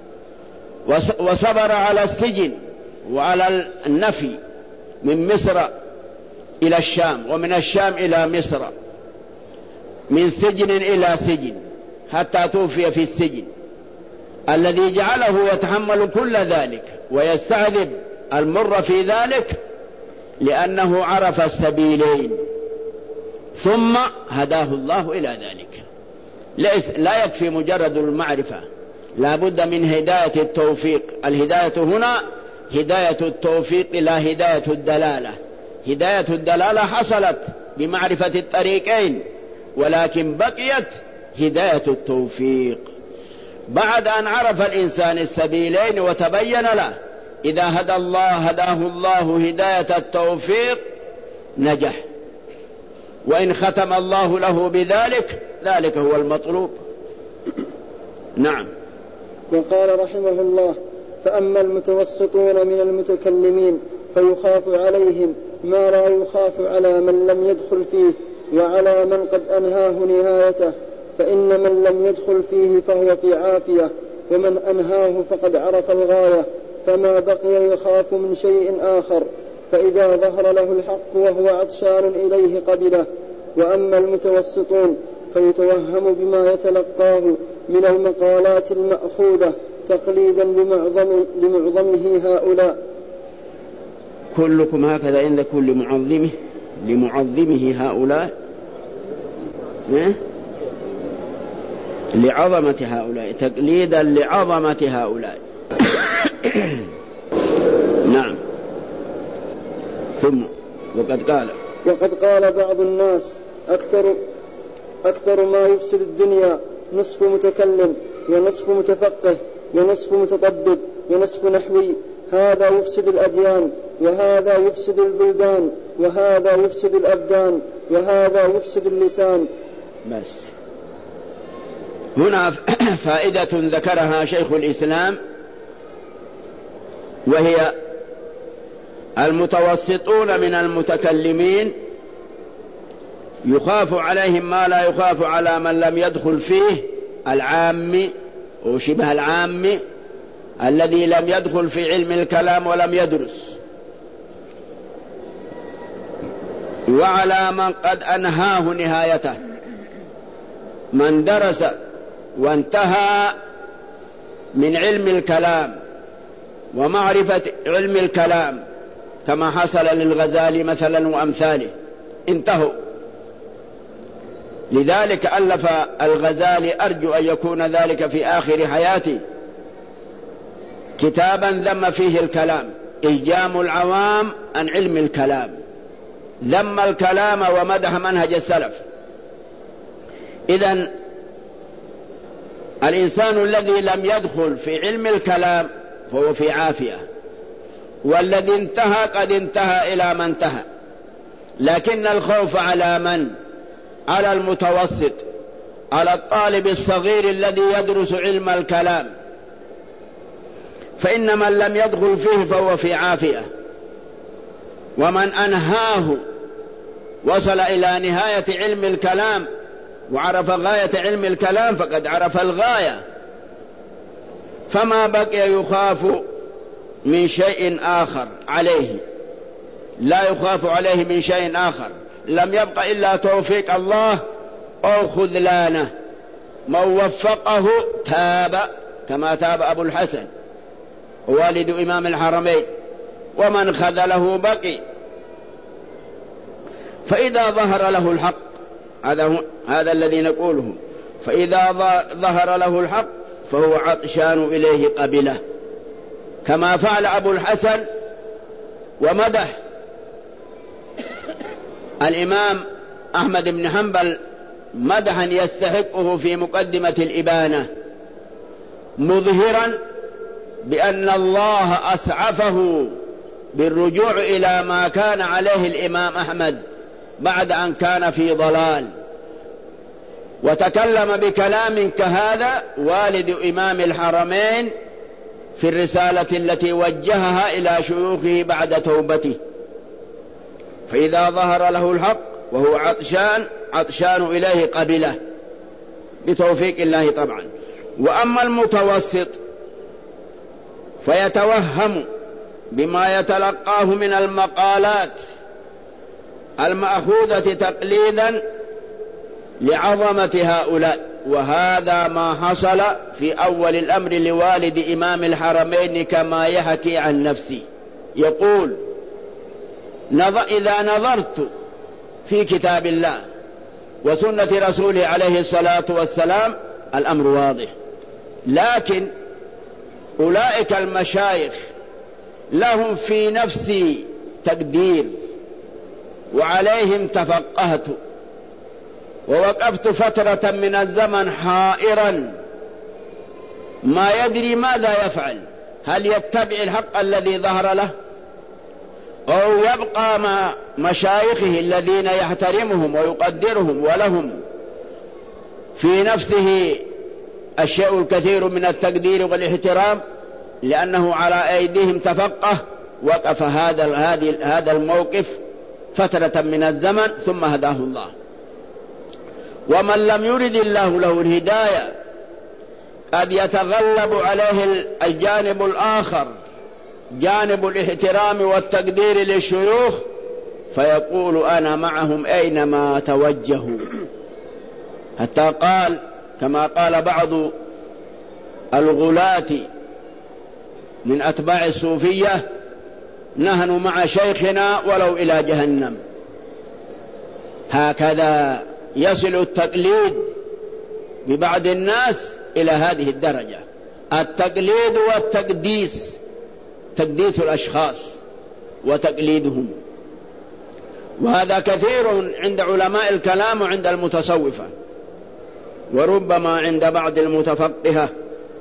S1: وصبر على السجن وعلى النفي من مصر إلى الشام، ومن الشام إلى مصر، من سجن إلى سجن، حتى توفي في السجن، الذي جعله يتحمل كل ذلك ويستعذب المر في ذلك لأنه عرف السبيلين ثم هداه الله إلى ذلك. لا يكفي مجرد المعرفة، لا بد من هداية التوفيق. الهداية هنا هداية التوفيق لا هداية الدلالة. هداية الدلالة حصلت بمعرفة الطريقين، ولكن بقيت هداية التوفيق بعد أن عرف الإنسان السبيلين وتبين له. إذا هداه الله هداية التوفيق نجح، وإن ختم الله له بذلك ذلك هو المطلوب. نعم.
S2: وقال رحمه الله: فأما المتوسطون من المتكلمين فيخاف عليهم ما لا يخاف على من لم يدخل فيه وعلى من قد أنهاه نهايته، فإن من لم يدخل فيه فهو في عافية، ومن أنهاه فقد عرف الغاية، فما بقي يخاف من شيء آخر، فإذا ظهر له الحق وهو عطشان إليه قبله. وأما المتوسطون فيتوهم بما يتلقاه من المقالات المأخوذة تقليدا لمعظمه هؤلاء.
S1: كلكم هكذا عند كل لمعظمه هؤلاء، لعظمة هؤلاء، تقليدا لعظمة هؤلاء. نعم. ثم
S2: وقد قال بعض الناس: أكثر ما يفسد الدنيا نصف متكلم ونصف متفقه ونصف متطبب ونصف نحوي، هذا يفسد الأديان، وهذا يفسد البلدان، وهذا يفسد الأبدان، وهذا يفسد اللسان.
S1: بس هنا فائدة ذكرها شيخ الإسلام، وهي المتوسطون من المتكلمين يخاف عليهم ما لا يخاف على من لم يدخل فيه، العام وشبه العام الذي لم يدخل في علم الكلام ولم يدرس، وعلى من قد أنهاه نهايته، من درس وانتهى من علم الكلام ومعرفة علم الكلام كما حصل للغزالي مثلا وأمثاله، انتهوا. لذلك ألف الغزالي، أرجو أن يكون ذلك في آخر حياتي، كتابا ذم فيه الكلام، إلجام العوام عن علم الكلام، ذم الكلام ومدح منهج السلف. إذن الإنسان الذي لم يدخل في علم الكلام فهو في عافية، والذي انتهى قد انتهى إلى ما انتهى. لكن الخوف على من؟ على المتوسط، على الطالب الصغير الذي يدرس علم الكلام، فإن من لم يدخل فيه فهو في عافية، ومن أنهاه وصل إلى نهاية علم الكلام وعرف غاية علم الكلام فقد عرف الغاية، فما بقي يخاف من شيء آخر عليه، لا يخاف عليه من شيء آخر، لم يبق إلا توفيق الله أو خذلانه. من وفقه تاب كما تاب أبو الحسن والد إمام الحرمين، ومن خذله بقي. فإذا ظهر له الحق، هذا الذي نقوله، فإذا ظهر له الحق فهو عطشان إليه قبله، كما فعل أبو الحسن ومدح الإمام أحمد بن حنبل مدحا يستحقه في مقدمة الإبانة، مظهرا بأن الله أسعفه بالرجوع إلى ما كان عليه الإمام أحمد بعد أن كان في ضلال. وتكلم بكلام كهذا والد إمام الحرمين في الرسالة التي وجهها إلى شيوخه بعد توبته. فإذا ظهر له الحق وهو عطشان إليه قبله بتوفيق الله طبعا. وأما المتوسط فيتوهم بما يتلقاه من المقالات المأخوذة تقليدا لعظمة هؤلاء، وهذا ما حصل في أول الأمر لوالد إمام الحرمين كما يحكي عن نفسه. يقول: إذا نظرت في كتاب الله وسنة رسوله عليه الصلاة والسلام الأمر واضح، لكن أولئك المشايخ لهم في نفسي تقدير وعليهم تفقهت، ووقفت فترة من الزمن حائرا ما يدري ماذا يفعل، هل يتبع الحق الذي ظهر له أو يبقى مع مشايخه الذين يحترمهم ويقدرهم ولهم في نفسه الشيء الكثير من التقدير والاحترام لأنه على أيديهم تفقه. وقف هذا الموقف فترة من الزمن ثم هداه الله. ومن لم يرد الله له الهداية قد يتغلب عليه الجانب الآخر، جانب الاحترام والتقدير للشيوخ، فيقول أنا معهم أينما توجهوا، حتى قال كما قال بعض الغلاة من أتباع الصوفية: نحن مع شيخنا ولو إلى جهنم. هكذا يصل التقليد ببعض الناس إلى هذه الدرجة، التقليد والتقديس، تقديس الأشخاص وتقليدهم. وهذا كثير عند علماء الكلام وعند المتصوفة، وربما عند بعض المتفقهة.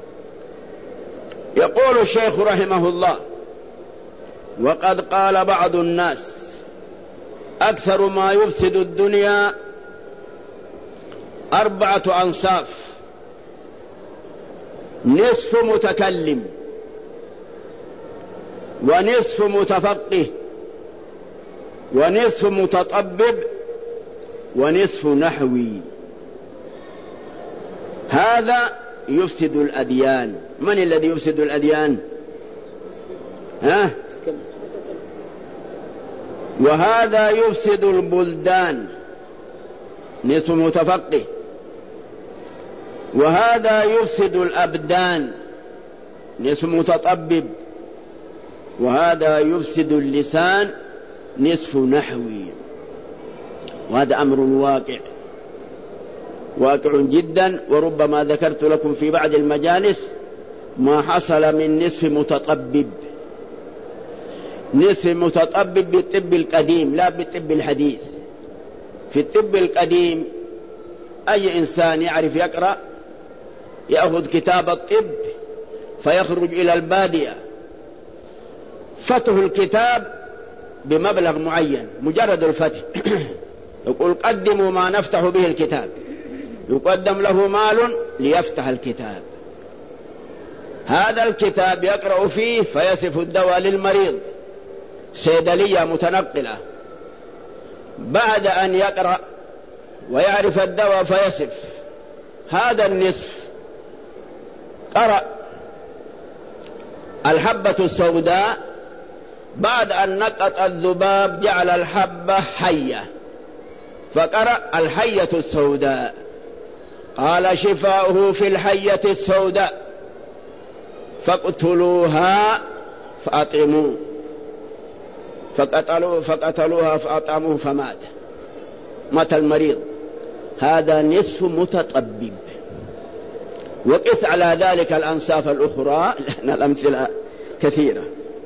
S1: يقول الشيخ رحمه الله: وقد قال بعض الناس: أكثر ما يفسد الدنيا 4 أنصاف، نصف متكلم، ونصف متفقه، ونصف متطبب، ونصف نحوي. هذا يفسد الأديان. من الذي يفسد الأديان؟ وهذا يفسد البلدان، نصف متفقه. وهذا يفسد الأبدان، نصف متطبب. وهذا يفسد اللسان، نصف نحوي. وهذا أمر واقع جدا. وربما ذكرت لكم في بعض المجالس ما حصل من نصف متطبب. نصف متطبب بالطب القديم لا بالطب الحديث. في الطب القديم أي إنسان يعرف يقرأ يأخذ كتاب الطب فيخرج إلى البادية، فتح الكتاب بمبلغ معين، مجرد الفتح يقول قدموا ما نفتح به الكتاب، يقدم له مال ليفتح الكتاب. هذا الكتاب يقرأ فيه فيصف الدواء للمريض، صيدلية متنقلة. بعد أن يقرأ ويعرف الدواء فيصف، هذا النصف قرأ الحبة السوداء، بعد أن نقط الذباب جعل الحبة حية فقرأ الحية السوداء، قال شفاؤه في الحية السوداء فاقتلوها فأطعموه، فقتلوها فأطعموه مات المريض. هذا نصف متطبب. وقس على ذلك الأنصاف الأخرى لأن الأمثلة كثيرة.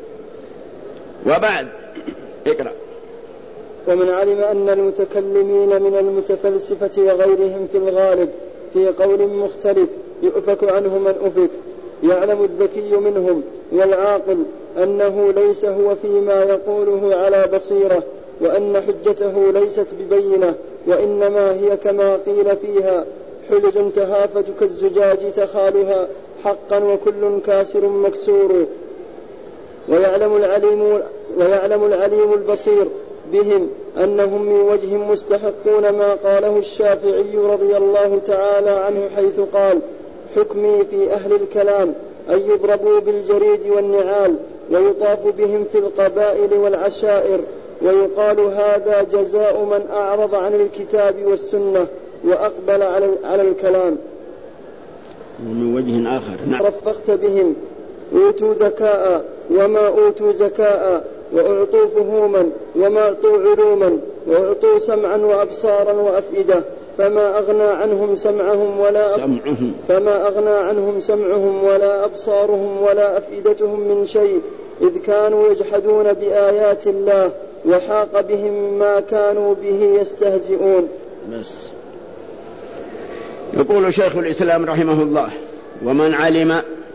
S1: وبعد اقرأ.
S2: ومن علم أن المتكلمين من المتفلسفة وغيرهم في الغالب في قول مختلف يؤفك عنه من أفك، يعلم الذكي منهم والعاقل أنه ليس هو فيما يقوله على بصيرة، وأن حجته ليست ببينة، وإنما هي كما قيل فيها حجج تهافت كالزجاج تخالها حقا وكل كاسر مكسور. ويعلم العليم البصير بهم أنهم من وجه مستحقون ما قاله الشافعي رضي الله تعالى عنه حيث قال حكمي في أهل الكلام أن يضربوا بالجريد والنعال ويطاف بهم في القبائل والعشائر، ويقال هذا جزاء من أعرض عن الكتاب والسنة وأقبل على الكلام.
S1: ومن وجه آخر نعم.
S2: رفقت بهم أوتوا ذكاء وما أوتوا زكاء، وأعطوا فهوما وما أعطوا علوما، وأعطوا سمعا وأبصارا وأفئدة، فما أغنى عنهم سمعهم ولا أبصارهم ولا أفئدتهم من شيء، إذ كانوا يجحدون بآيات الله وحاق بهم ما كانوا به يستهزئون.
S1: بس يقول شيخ الإسلام رحمه الله: ومن علم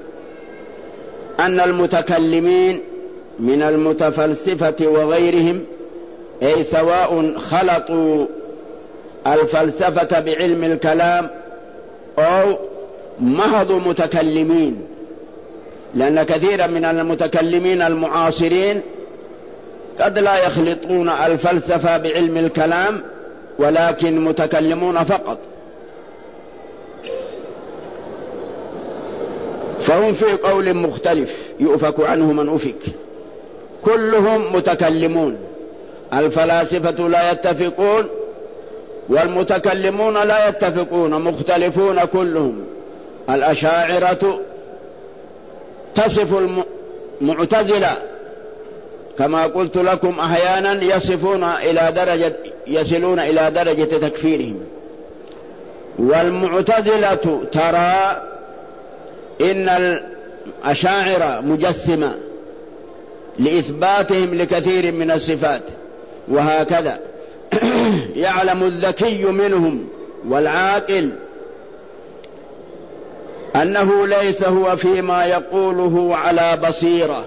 S1: أن المتكلمين من المتفلسفة وغيرهم، أي سواء خلطوا الفلسفة بعلم الكلام أو محضوا متكلمين، لأن كثيرا من المتكلمين المعاصرين قد لا يخلطون الفلسفة بعلم الكلام ولكن متكلمون فقط، فهم في قول مختلف يؤفك عنه من أفك. كلهم متكلمون، الفلاسفة لا يتفقون والمتكلمون لا يتفقون، مختلفون كلهم. الأشاعرة تصف المعتزلة كما قلت لكم أحيانا يصلون إلى درجة تكفيرهم، والمعتزلة ترى إن الأشاعرة مجسمة لإثباتهم لكثير من الصفات، وهكذا. يعلم الذكي منهم والعاقل أنه ليس هو فيما يقوله على بصيرة،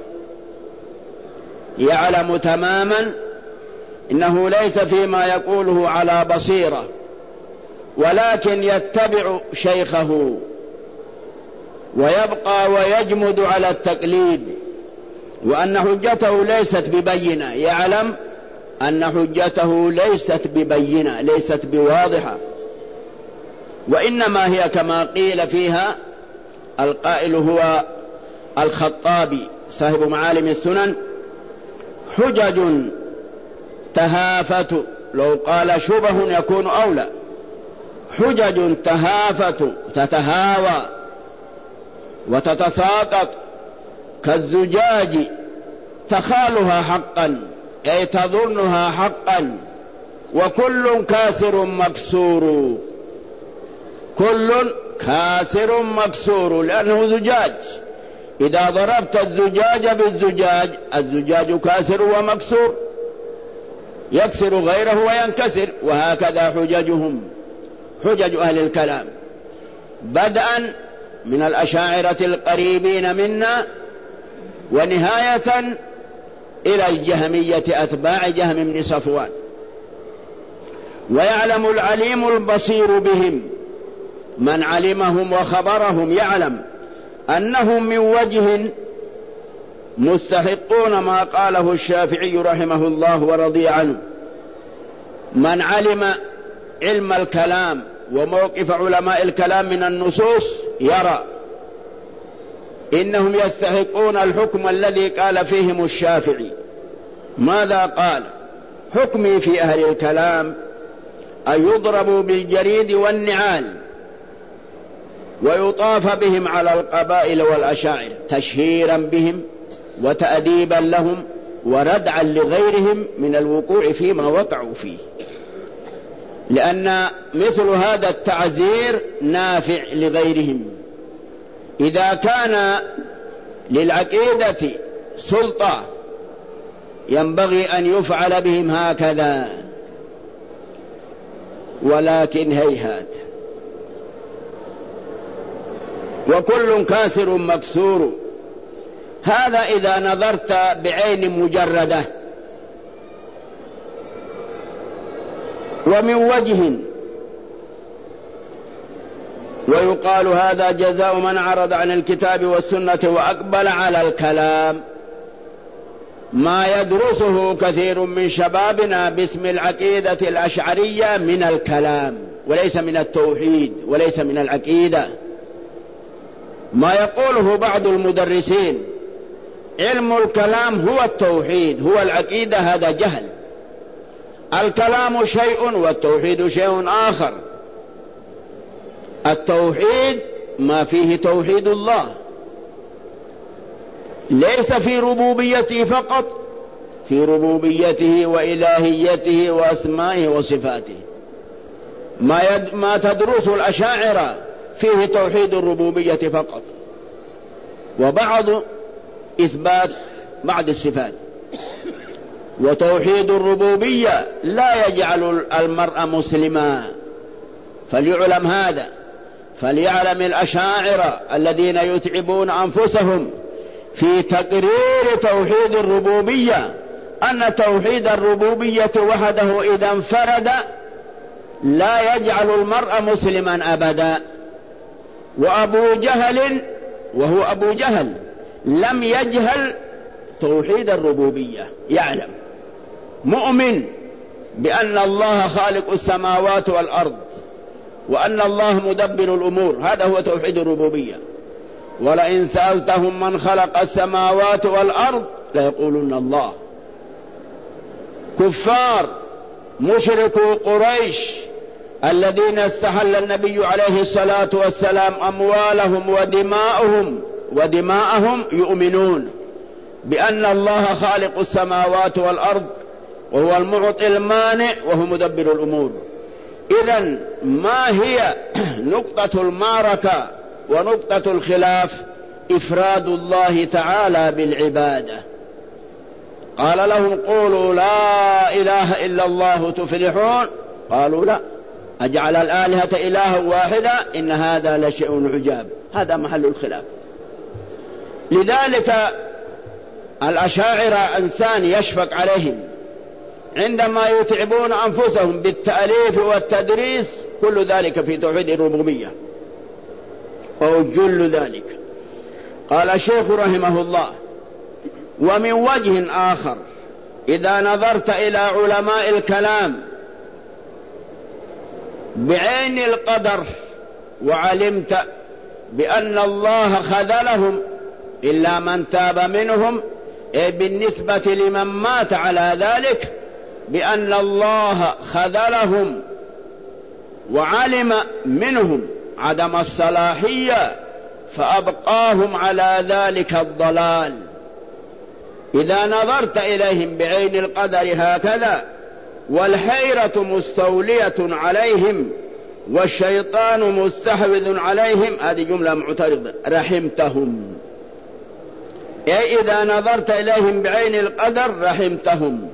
S1: يعلم تماما إنه ليس فيما يقوله على بصيرة، ولكن يتبع شيخه ويبقى ويجمد على التقليد، وأن حجته ليست ببينة، يعلم أن حجته ليست ببينة، ليست بواضحة، وإنما هي كما قيل فيها القائل هو الخطابي صاحب معالم السنن: حجج تهافت، لو قال شبه يكون أولى، حجج تهافت تتهاوى وتتساقط كالزجاج تخالها حقا، أي تظنها حقا، وكل كاسر مكسور، كل كاسر مكسور، لأنه زجاج، إذا ضربت الزجاج بالزجاج الزجاج كاسر ومكسور، يكسر غيره وينكسر. وهكذا حججهم، حجج أهل الكلام، بدءا من الأشاعرة القريبين منا ونهاية إلى الجهمية أتباع جهم بن صفوان. ويعلم العليم البصير بهم، من علمهم وخبرهم يعلم أنهم من وجه مستحقون ما قاله الشافعي رحمه الله ورضي عنه: من علم علم الكلام وموقف علماء الكلام من النصوص يرى إنهم يستحقون الحكم الذي قال فيهم الشافعي. ماذا قال؟ حكمي في أهل الكلام أن يضربوا بالجريد والنعال ويطاف بهم على القبائل والأشاعر تشهيرا بهم وتأديبا لهم وردعا لغيرهم من الوقوع فيما وقعوا فيه، لأن مثل هذا التعزير نافع لغيرهم. إذا كان للعقيدة سلطة ينبغي أن يفعل بهم هكذا، ولكن هيهات. وكل كاسر مكسور، هذا إذا نظرت بعين مجردة. ومن وجه، ويقال هذا جزاء من عرض عن الكتاب والسنة وأقبل على الكلام، ما يدرسه كثير من شبابنا باسم العقيدة الأشعرية من الكلام، وليس من التوحيد وليس من العقيدة. ما يقوله بعض المدرسين علم الكلام هو التوحيد هو العقيدة، هذا جهل. الكلام شيء والتوحيد شيء آخر. التوحيد ما فيه توحيد الله، ليس في ربوبيته فقط، في ربوبيته وإلهيته وأسمائه وصفاته. ما تدرس الأشاعرة فيه توحيد الربوبية فقط، وبعض إثبات بعض الصفات. وتوحيد الربوبية لا يجعل المرء مسلما، فليعلم هذا. فليعلم الأشاعرة الذين يتعبون أنفسهم في تقرير توحيد الربوبية أن توحيد الربوبية وحده إذا انفرد لا يجعل المرء مسلما أبدا. وأبو جهل، وهو أبو جهل، لم يجهل توحيد الربوبية، يعلم، مؤمن بأن الله خالق السماوات والأرض وأن الله مدبر الأمور، هذا هو توحيد الربوبية. ولئن سألتهم من خلق السماوات والأرض ليقولون الله. كفار مشركو قريش الذين استحل النبي عليه الصلاة والسلام أموالهم ودماءهم يؤمنون بأن الله خالق السماوات والأرض وهو المعطي المانع وهو مدبر الأمور. إذن ما هي نقطة المعركة ونقطة الخلاف؟ إفراد الله تعالى بالعبادة. قال لهم قولوا لا إله إلا الله تفلحون، قالوا لا، أجعل الآلهة إله واحدا إن هذا لشيء عجاب. هذا محل الخلاف. لذلك الأشاعرة إنسان يشفق عليهم عندما يتعبون أنفسهم بالتأليف والتدريس، كل ذلك في توحيد الربوبية أو جل ذلك. قال الشيخ رحمه الله: ومن وجه آخر، إذا نظرت إلى علماء الكلام بعين القدر وعلمت بأن الله خذلهم إلا من تاب منهم، أي بالنسبة لمن مات على ذلك بأن الله خذلهم وعلم منهم عدم الصلاحية فأبقاهم على ذلك الضلال. إذا نظرت إليهم بعين القدر هكذا والحيرة مستولية عليهم والشيطان مستحوذ عليهم، هذه جملة معترضة، رحمتهم. أي إذا نظرت إليهم بعين القدر رحمتهم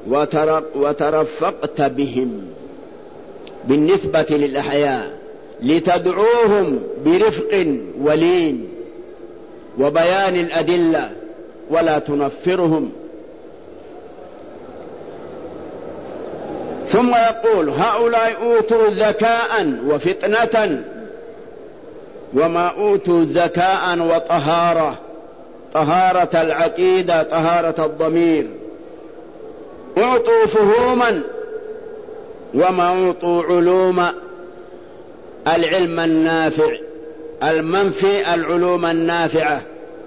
S1: وترفقت بهم بالنسبة للأحياء لتدعوهم برفق ولين وبيان الأدلة ولا تنفرهم. ثم يقول هؤلاء أوتوا ذكاء وفتنة وما أوتوا ذكاء وطهارة، طهارة العقيدة، طهارة الضمير. أعطوا فهوما وما أعطوا علوم العلم النافع المنفي، العلوم النافعة.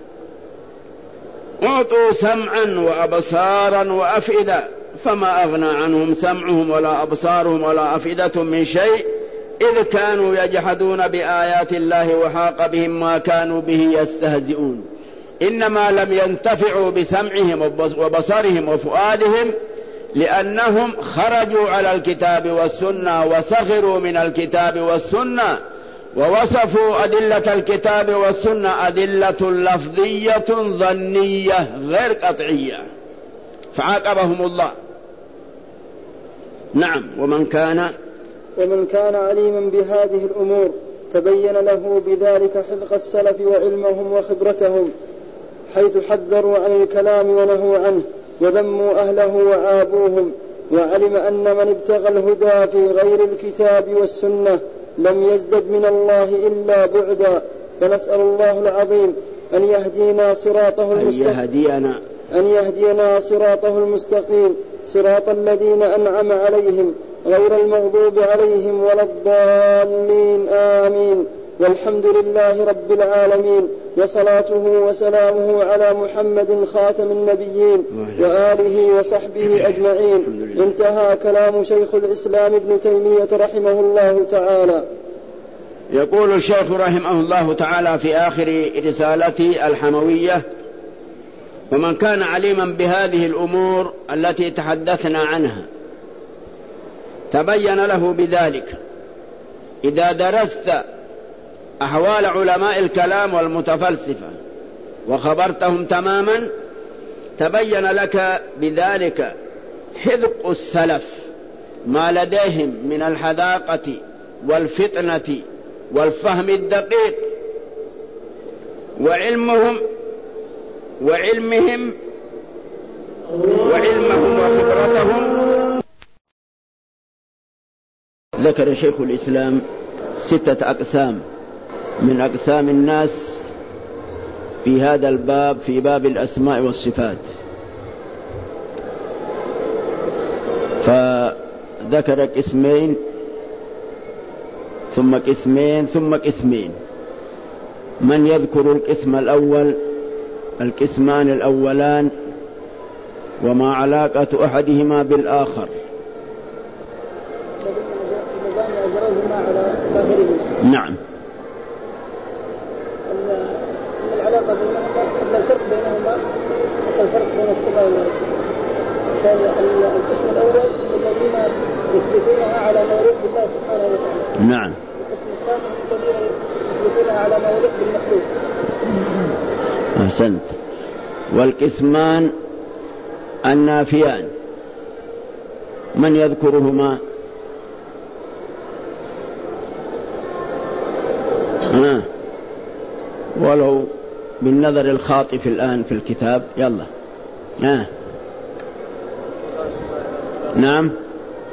S1: أعطوا سمعا وأبصارا وأفئدة فما أغنى عنهم سمعهم ولا أبصارهم ولا أفئدة من شيء إذ كانوا يجحدون بآيات الله وحاق بهم ما كانوا به يستهزئون. إنما لم ينتفعوا بسمعهم وبصرهم وفؤادهم لأنهم خرجوا على الكتاب والسنة وسخروا من الكتاب والسنة ووصفوا أدلة الكتاب والسنة أدلة لفظية ظنية غير قطعية فعاقبهم الله. نعم. ومن كان
S2: عليما بهذه الأمور تبين له بذلك حذق السلف وعلمهم وخبرتهم، حيث حذروا عن الكلام ونهوا عنه وذموا أهله وعابوهم، وعلم أن من ابتغى الهدى في غير الكتاب والسنة لم يزدد من الله إلا بعدا. فنسأل الله العظيم أن يهدينا صراطه المستقيم، صراط الذين أنعم عليهم غير المغضوب عليهم ولا الضالين، آمين. والحمد لله رب العالمين، وصلاته وسلامه على محمد خاتم النبيين وآله وصحبه أجمعين. انتهى كلام شيخ الإسلام ابن تيمية رحمه الله تعالى.
S1: يقول الشيخ رحمه الله تعالى في آخر رسالته الحموية: ومن كان عليما بهذه الأمور التي تحدثنا عنها تبين له بذلك. إذا درست أحوال علماء الكلام والمتفلسفة وخبرتهم تماما تبين لك بذلك حذق السلف ما لديهم من الحذاقة والفطنة والفهم الدقيق وعلمهم وخبرتهم. ذكر شيخ الإسلام 6 أقسام من أقسام الناس في هذا الباب، في باب الأسماء والصفات. فذكر قسمين ثم قسمين ثم قسمين. من يذكر القسم الأول، القسمان الأولان وما علاقة أحدهما بالآخر. نعم.
S2: العلاقة بينهما، الفرق بينهما الفرق بين الصفات. القسم الأول الذين يثبتونها على ما يليق بالله سبحانه وتعالى.
S1: نعم.
S2: القسم الثاني الذين يثبتونها على ما يليق بالمخلوق.
S1: أحسنت. والقسمان النافيان من يذكرهما؟ ولو بالنظر الخاطف الآن في الكتاب. يلا. نعم.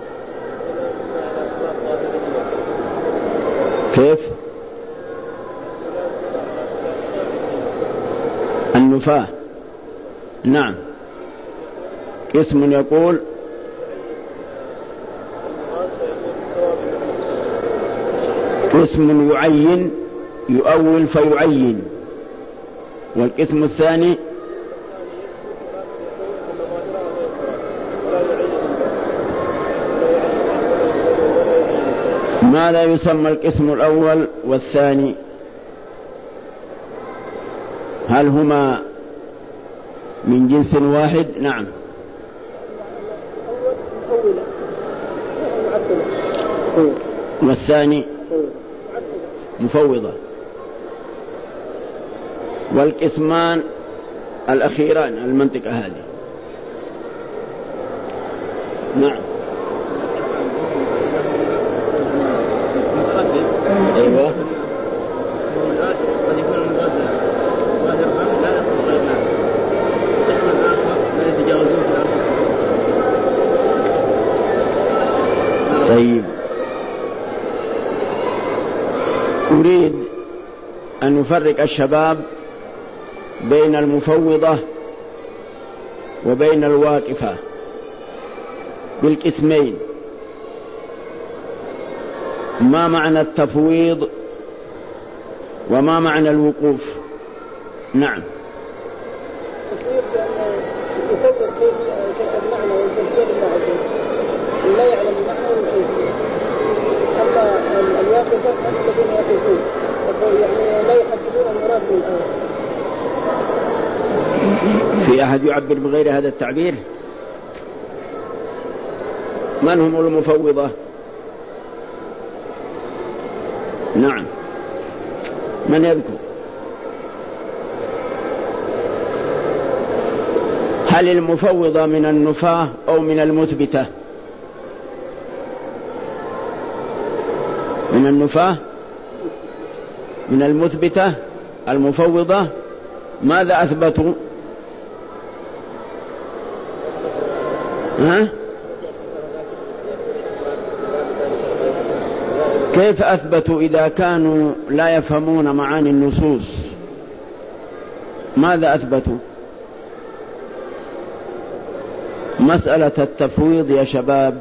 S1: كيف؟ النفاة. نعم. قسم يقول قسم يعين يؤول فيعين. والقسم الثاني ماذا يسمى القسم الأول والثاني؟ هل هما من جنس واحد؟ نعم. والثاني مفوضة. والقسمان الأخيران المنطقة هذه. نعم. أيوة. طيب، أريد أن نفرق الشباب بين المفوضة وبين الواقفة بالقسمين. ما معنى التفويض وما معنى الوقوف؟ نعم.
S2: التفويض بأن يفوض شيء المعنى والتفسير لله عز وجل، لا يعلم المعنى والكيفية. أما الواقفة هم الذين يقفون، يعني لا يحددون المراد من الآية.
S1: في أحد يعبر بغير هذا التعبير؟ من هم المفوضة؟ نعم، من يذكر؟ هل المفوضة من النفاة أو من المثبتة؟ من النفاة؟ من المثبتة. المفوضة ماذا أثبتوا؟ كيف أثبتوا إذا كانوا لا يفهمون معاني النصوص؟ ماذا أثبتوا؟ مسألة التفويض يا شباب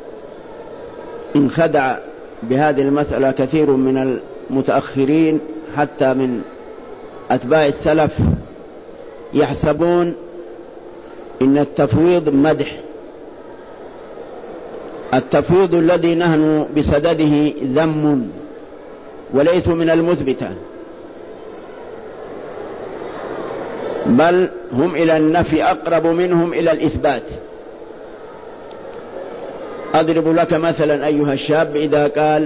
S1: انخدع بهذه المسألة كثير من المتأخرين حتى من أتباع السلف، يحسبون إن التفويض مدح. التفويض الذي نحن بصدده ذم وليس من المثبتة، بل هم إلى النفي أقرب منهم إلى الإثبات. أضرب لك مثلا أيها الشاب، إذا قال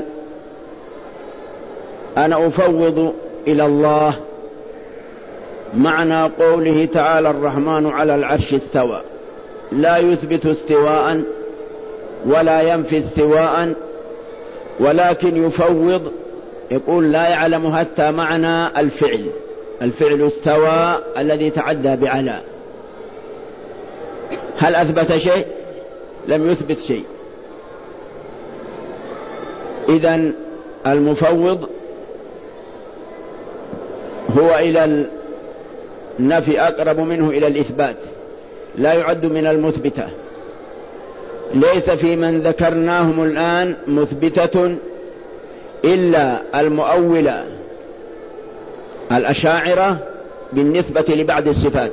S1: أنا أفوض إلى الله، معنى قوله تعالى الرحمن على العرش استوى، لا يثبت استواء ولا ينفي استواء، ولكن يفوض، يقول لا يعلم حتى معنى الفعل استوى الذي تعدى بعلى. هل أثبت شيء؟ لم يثبت شيء. إذن المفوض هو إلى النفي أقرب منه إلى الإثبات، لا يعد من المثبتة. ليس في من ذكرناهم الآن مثبتة إلا المؤولة الأشاعرة بالنسبة لبعض الصفات.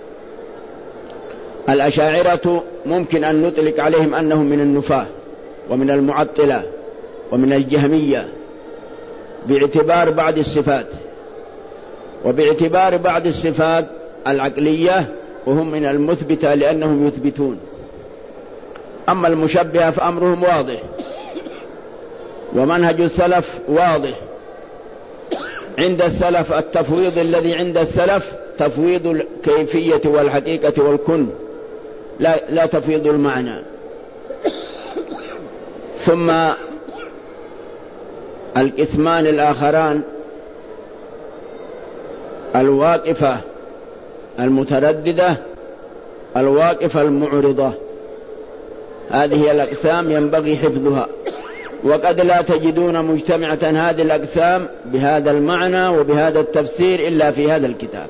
S1: الأشاعرة ممكن أن نطلق عليهم أنهم من النفاة ومن المعطلة ومن الجهمية باعتبار بعض الصفات، وباعتبار بعض الصفات العقلية وهم من المثبتة لأنهم يثبتون. أما المشبهة فأمرهم واضح، ومنهج السلف واضح. عند السلف التفويض الذي عند السلف تفويض الكيفية والحقيقة والكن، لا تفويض المعنى. ثم القسمان الآخران الواقفة المترددة، الواقفة المعرضة. هذه هي الأقسام ينبغي حفظها، وقد لا تجدون مجتمعة هذه الأقسام بهذا المعنى وبهذا التفسير إلا في هذا الكتاب.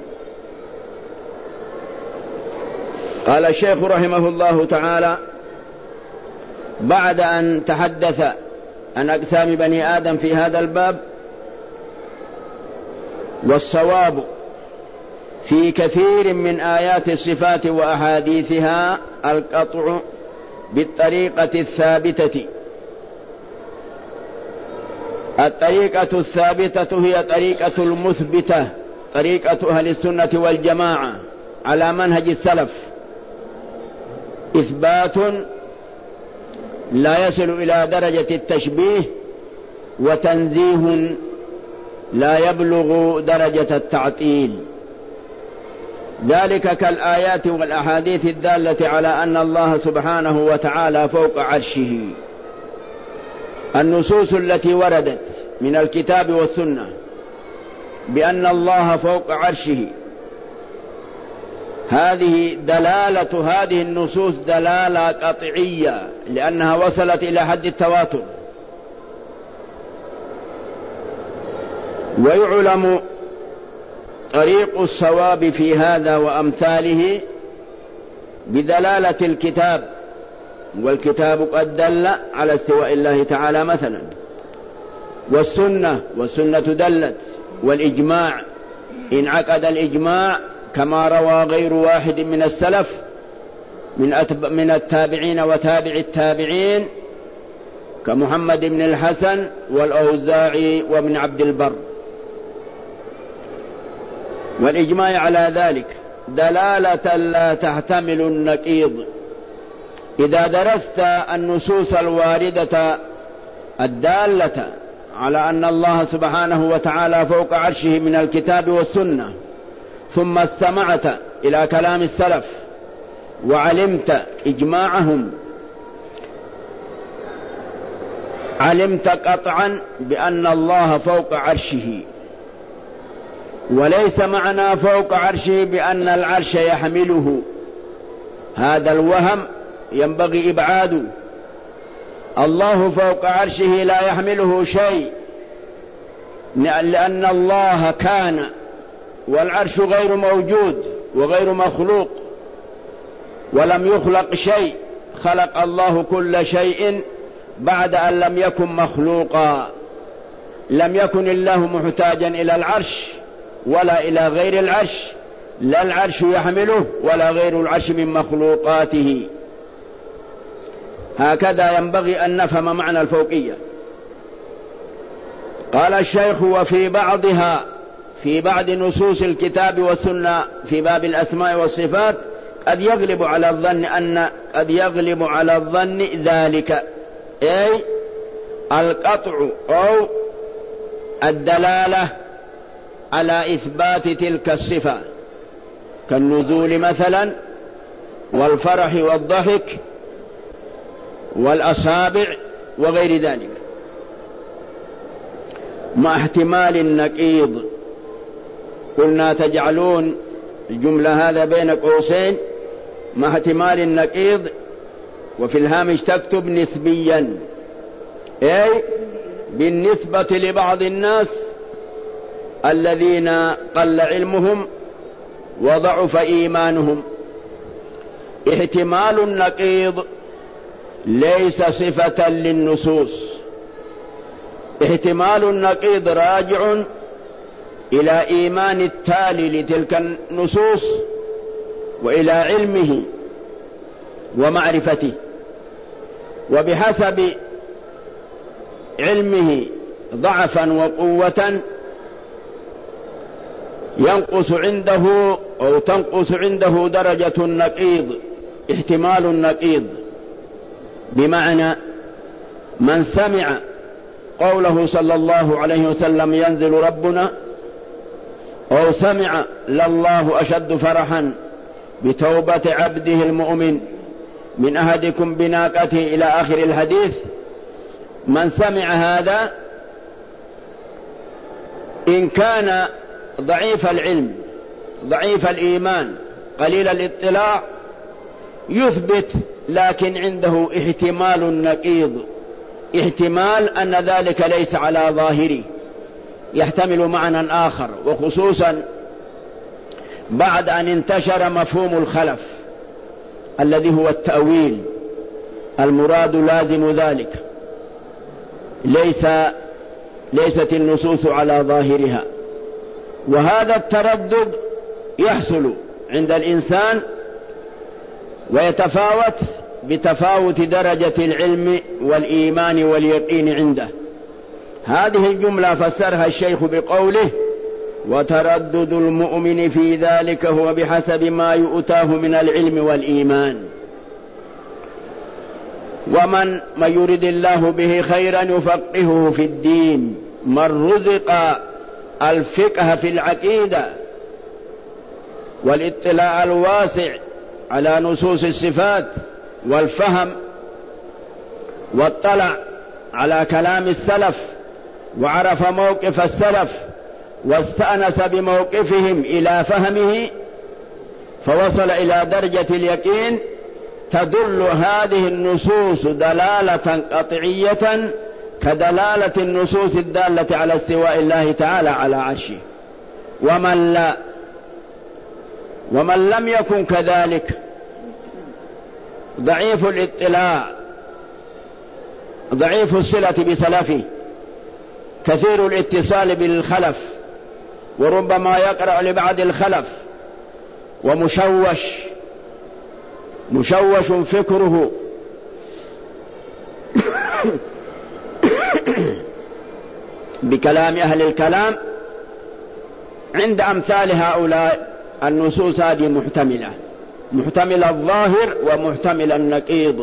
S1: قال الشيخ رحمه الله تعالى بعد أن تحدث عن أقسام بني آدم في هذا الباب، والصواب في كثير من آيات الصفات وأحاديثها القطع بالطريقة الثابتة. الطريقة الثابتة هي طريقة المثبتة، طريقة أهل السنة والجماعة على منهج السلف، إثبات لا يصل إلى درجة التشبيه، وتنزيه لا يبلغ درجة التعطيل. ذلك كالآيات والأحاديث الدالة على أن الله سبحانه وتعالى فوق عرشه. النصوص التي وردت من الكتاب والسنة بأن الله فوق عرشه، هذه النصوص دلالة قطعية، لأنها وصلت إلى حد التواتر. ويعلم طريق الصواب في هذا وأمثاله بدلالة الكتاب، والكتاب قد دل على استواء الله تعالى مثلا، والسنة دلت، والإجماع انعقد الإجماع كما روى غير واحد من السلف من التابعين وتابع التابعين كمحمد بن الحسن والأوزاعي وابن عبد البر. والإجماع على ذلك دلالة لا تحتمل النقيض. إذا درست النصوص الواردة الدالة على أن الله سبحانه وتعالى فوق عرشه من الكتاب والسنة، ثم استمعت إلى كلام السلف وعلمت إجماعهم، علمت قطعا بأن الله فوق عرشه. وليس معنى فوق عرشه بأن العرش يحمله، هذا الوهم ينبغي إبعاده. الله فوق عرشه لا يحمله شيء، لأن الله كان، والعرش غير موجود وغير مخلوق، ولم يخلق شيء، خلق الله كل شيء بعد أن لم يكن مخلوقا. لم يكن الله محتاجا إلى العرش ولا إلى غير العرش، لا العرش يحمله ولا غير العرش من مخلوقاته. هكذا ينبغي أن نفهم معنى الفوقية. قال الشيخ: وفي بعضها، في بعض نصوص الكتاب والسنة في باب الأسماء والصفات قد يغلب على الظن ذلك، أي القطع أو الدلالة على إثبات تلك الصفة، كالنزول مثلا، والفرح والضحك والأصابع وغير ذلك، مع احتمال النقيض. قلنا تجعلون الجملة هذا بين قوسين مع احتمال النقيض، وفي الهامش تكتب نسبيا، أي بالنسبة لبعض الناس الذين قل علمهم وضعف إيمانهم. احتمال النقيض ليس صفة للنصوص، احتمال النقيض راجع إلى إيمان التالي لتلك النصوص وإلى علمه ومعرفته، وبحسب علمه ضعفا وقوة ينقص عنده أو تنقص عنده درجة النقيض، احتمال النقيض. بمعنى من سمع قوله صلى الله عليه وسلم ينزل ربنا، أو سمع لله أشد فرحا بتوبة عبده المؤمن من أحدكم بناقته إلى آخر الحديث، من سمع هذا إن كان ضعيف العلم ضعيف الإيمان قليل الاطلاع يثبت، لكن عنده احتمال النقيض، احتمال أن ذلك ليس على ظاهره، يحتمل معنى آخر، وخصوصا بعد أن انتشر مفهوم الخلف الذي هو التأويل، المراد لازم ذلك، ليست النصوص على ظاهرها. وهذا التردد يحصل عند الإنسان ويتفاوت بتفاوت درجة العلم والإيمان واليقين عنده. هذه الجملة فسرها الشيخ بقوله: وتردد المؤمن في ذلك هو بحسب ما يؤتاه من العلم والإيمان. ومن يرد الله به خيرا يفقهه في الدين. من رزق الفقه في العقيدة والاطلاع الواسع على نصوص الصفات والفهم واطلع على كلام السلف وعرف موقف السلف واستأنس بموقفهم إلى فهمه فوصل إلى درجة اليقين، تدل هذه النصوص دلالة قطعية كدلالة النصوص الدالة على استواء الله تعالى على عرشه. ومن لم يكن كذلك ضعيف الاطلاع، ضعيف الصلة بسلفه، كثير الاتصال بالخلف، وربما يقرأ لبعض الخلف، مشوش فكره بكلام أهل الكلام. عند أمثال هؤلاء النصوص هذه محتمل الظاهر ومحتمل النقيض.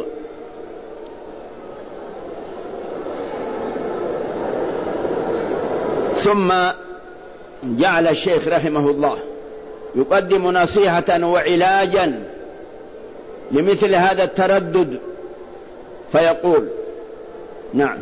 S1: ثم جعل الشيخ رحمه الله يقدم نصيحة وعلاجا لمثل هذا التردد، فيقول: نعم.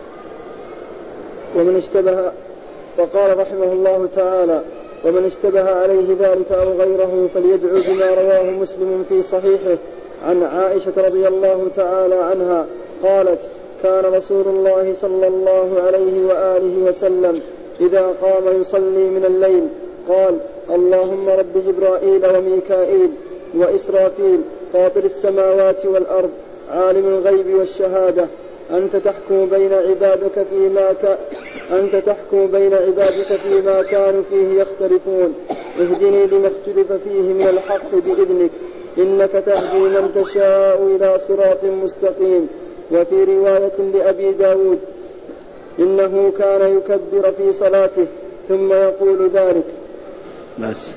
S2: وقال رحمه الله تعالى: ومن اشتبه عليه ذلك أو غيره فليدعو بما رواه مسلم في صحيحه عن عائشة رضي الله تعالى عنها قالت: كان رسول الله صلى الله عليه وآله وسلم إذا قام يصلي من الليل قال: اللهم رب جبرائيل وميكائيل وإسرافيل فاطر السماوات والأرض عالم الغيب والشهادة أنت تحكم بين عبادك فيما كانوا فيه يختلفون، اهدني لما اختلف فيه من الحق بإذنك، إنك تهدي من تشاء إلى صراط مستقيم. وفي رواية لأبي داود: إنه كان يكبر في صلاته ثم يقول ذلك.
S1: بس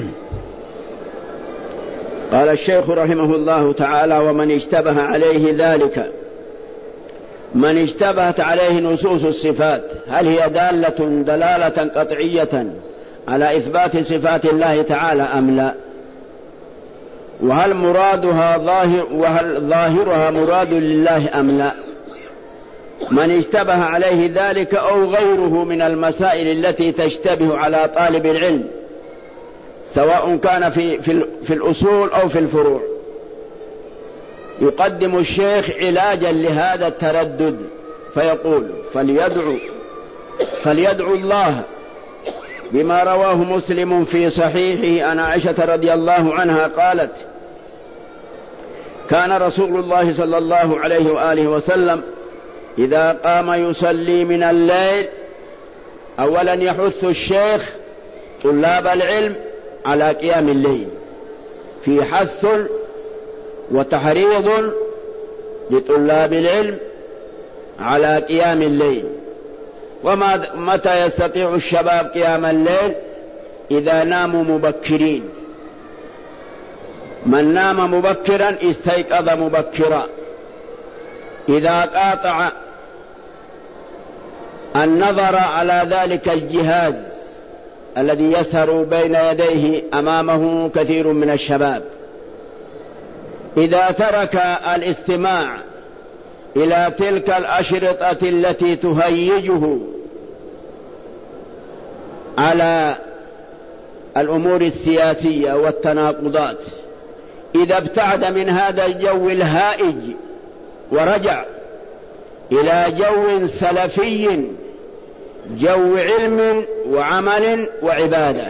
S1: قال الشيخ رحمه الله تعالى: ومن اشتبه عليه ذلك، من اشتبهت عليه نصوص الصفات، هل هي دلالة قطعية على إثبات صفات الله تعالى أم لا؟ وهل ظاهرها مراد لله أم لا؟ من اشتبه عليه ذلك أو غيره من المسائل التي تشتبه على طالب العلم، سواء كان في الأصول أو في الفروع، يقدم الشيخ علاجا لهذا التردد فيقول: فليدعو الله بما رواه مسلم في صحيحه عن عائشة رضي الله عنها قالت: كان رسول الله صلى الله عليه وآله وسلم إذا قام يصلي من الليل. أولا يحث الشيخ طلاب العلم على قيام الليل، في حث وتحريض لطلاب العلم على قيام الليل. ومتى يستطيع الشباب قيام الليل؟ إذا ناموا مبكرين. من نام مبكرا استيقظ مبكرا. إذا قاطع النظر على ذلك الجهاز الذي يسهر بين يديه أمامه كثير من الشباب، إذا ترك الاستماع إلى تلك الأشرطة التي تهيجه على الأمور السياسية والتناقضات، إذا ابتعد من هذا الجو الهائج ورجع إلى جو سلفي، جو علم وعمل وعبادة،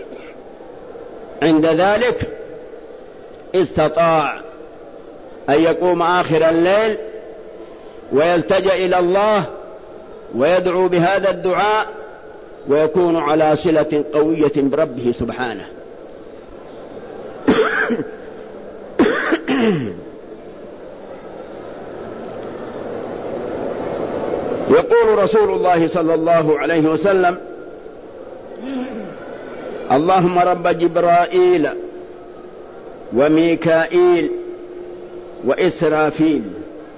S1: عند ذلك استطاع أن يقوم آخر الليل ويلتجأ إلى الله ويدعو بهذا الدعاء ويكون على صلة قوية بربه سبحانه. يقول رسول الله صلى الله عليه وسلم: اللهم رب جبرائيل وميكائيل وإسرافيل،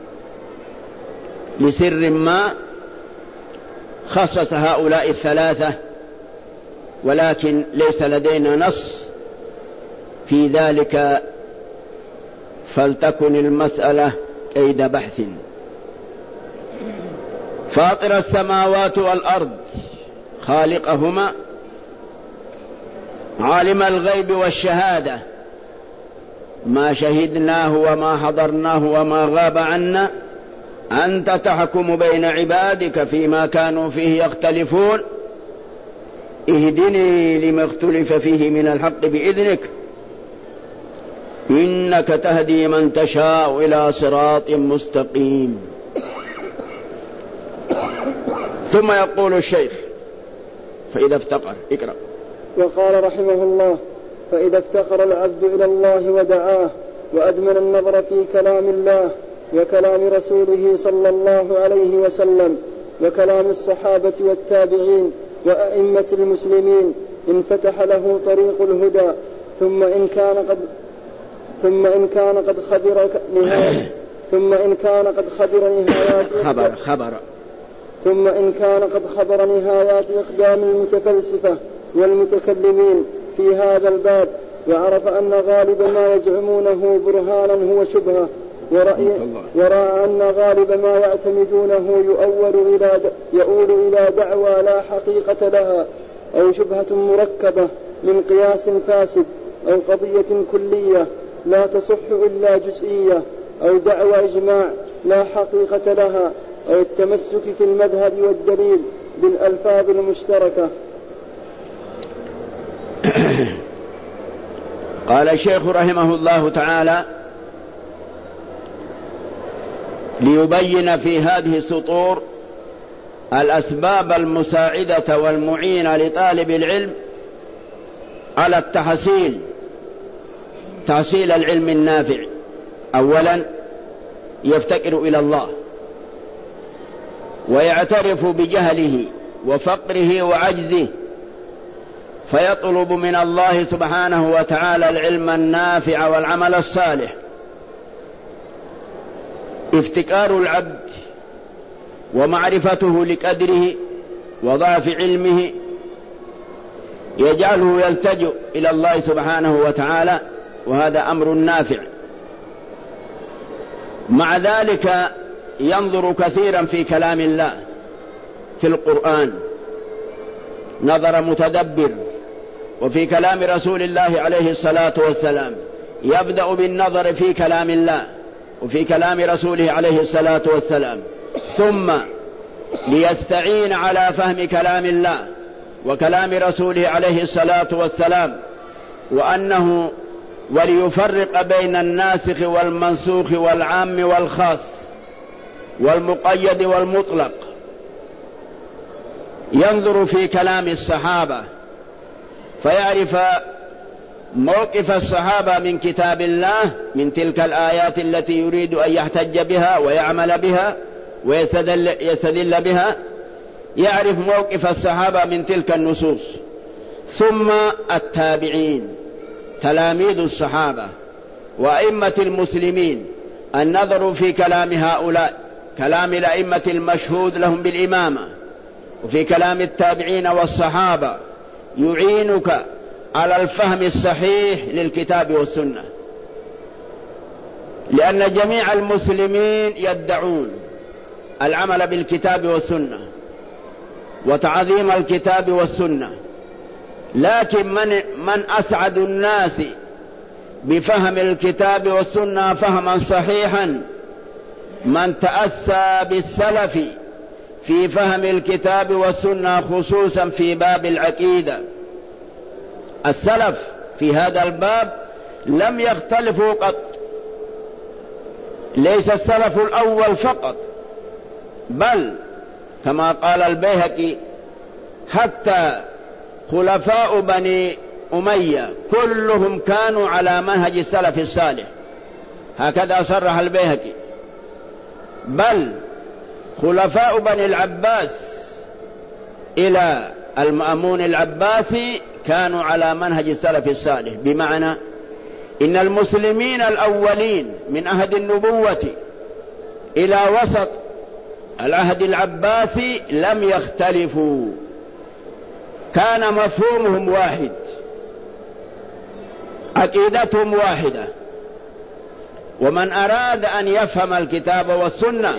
S1: لسر ما خصص هؤلاء الثلاثة، ولكن ليس لدينا نص في ذلك، فلتكن المسألة كيد بحث. فاطر السماوات والأرض خالقهما، عالم الغيب والشهادة، ما شهدناه وما حضرناه وما غاب عنا، أنت تحكم بين عبادك فيما كانوا فيه يختلفون، اهدني لما اختلف فيه من الحق بإذنك، إنك تهدي من تشاء إلى صراط مستقيم. ثم يقول الشيخ: فإذا افتقر، اقرأ.
S2: وقال رحمه الله: فإذا افتقر العبد إلى الله ودعاه وأدمن النظر في كلام الله وكلام رسوله صلى الله عليه وسلم وكلام الصحابة والتابعين وأئمة المسلمين، انفتح له طريق الهدى. ثم إن كان قد خبر نهايات إقدام المتفلسفة والمتكلمين في هذا الباب، وعرف أن غالب ما يزعمونه برهانا هو شبهة، ورأى أن غالب ما يعتمدونه يؤول إلى دعوى لا حقيقة لها، أو شبهة مركبة من قياس فاسد، أو قضية كلية لا تصح إلا جزئية، أو دعوى إجماع لا حقيقة لها، أو التمسك في المذهب والدليل بالألفاظ المشتركة.
S1: قال الشيخ رحمه الله تعالى ليبين في هذه السطور الأسباب المساعدة والمعينة لطالب العلم على تحصيل العلم النافع. أولا يفتقر إلى الله ويعترف بجهله وفقره وعجزه، فيطلب من الله سبحانه وتعالى العلم النافع والعمل الصالح. افتقار العبد ومعرفته لقدره وضعف علمه يجعله يلتجئ إلى الله سبحانه وتعالى، وهذا أمر نافع. مع ذلك ينظر كثيرا في كلام الله في القرآن نظر متدبر، وفي كلام رسول الله عليه الصلاة والسلام يبدأ بالنظر في كلام الله وفي كلام رسوله عليه الصلاة والسلام، ثم ليستعين على فهم كلام الله وكلام رسوله عليه الصلاة والسلام، وليفرق بين الناسخ والمنسوخ والعام والخاص والمقيد والمطلق. ينظر في كلام الصحابة فيعرف موقف الصحابة من كتاب الله، من تلك الآيات التي يريد أن يحتج بها ويعمل بها ويستدل بها، يعرف موقف الصحابة من تلك النصوص. ثم التابعين تلاميذ الصحابة وأئمة المسلمين، النظر في كلام هؤلاء، كلام الأئمة المشهود لهم بالإمامة، وفي كلام التابعين والصحابة يعينك على الفهم الصحيح للكتاب والسنة، لأن جميع المسلمين يدعون العمل بالكتاب والسنة وتعظيم الكتاب والسنة، لكن من أسعد الناس بفهم الكتاب والسنة فهما صحيحا من تأسى بالسلف في فهم الكتاب والسنة، خصوصا في باب العقيدة. السلف في هذا الباب لم يختلفوا قط، ليس السلف الأول فقط، بل كما قال البيهقي حتى خلفاء بني أمية كلهم كانوا على منهج السلف الصالح، هكذا صرح البيهقي. بل خلفاء بني العباس إلى المأمون العباسي كانوا على منهج السلف الصالح، بمعنى إن المسلمين الأولين من عهد النبوة إلى وسط العهد العباسي لم يختلفوا، كان مفهومهم واحد، عقيدتهم واحدة. ومن أراد أن يفهم الكتاب والسنة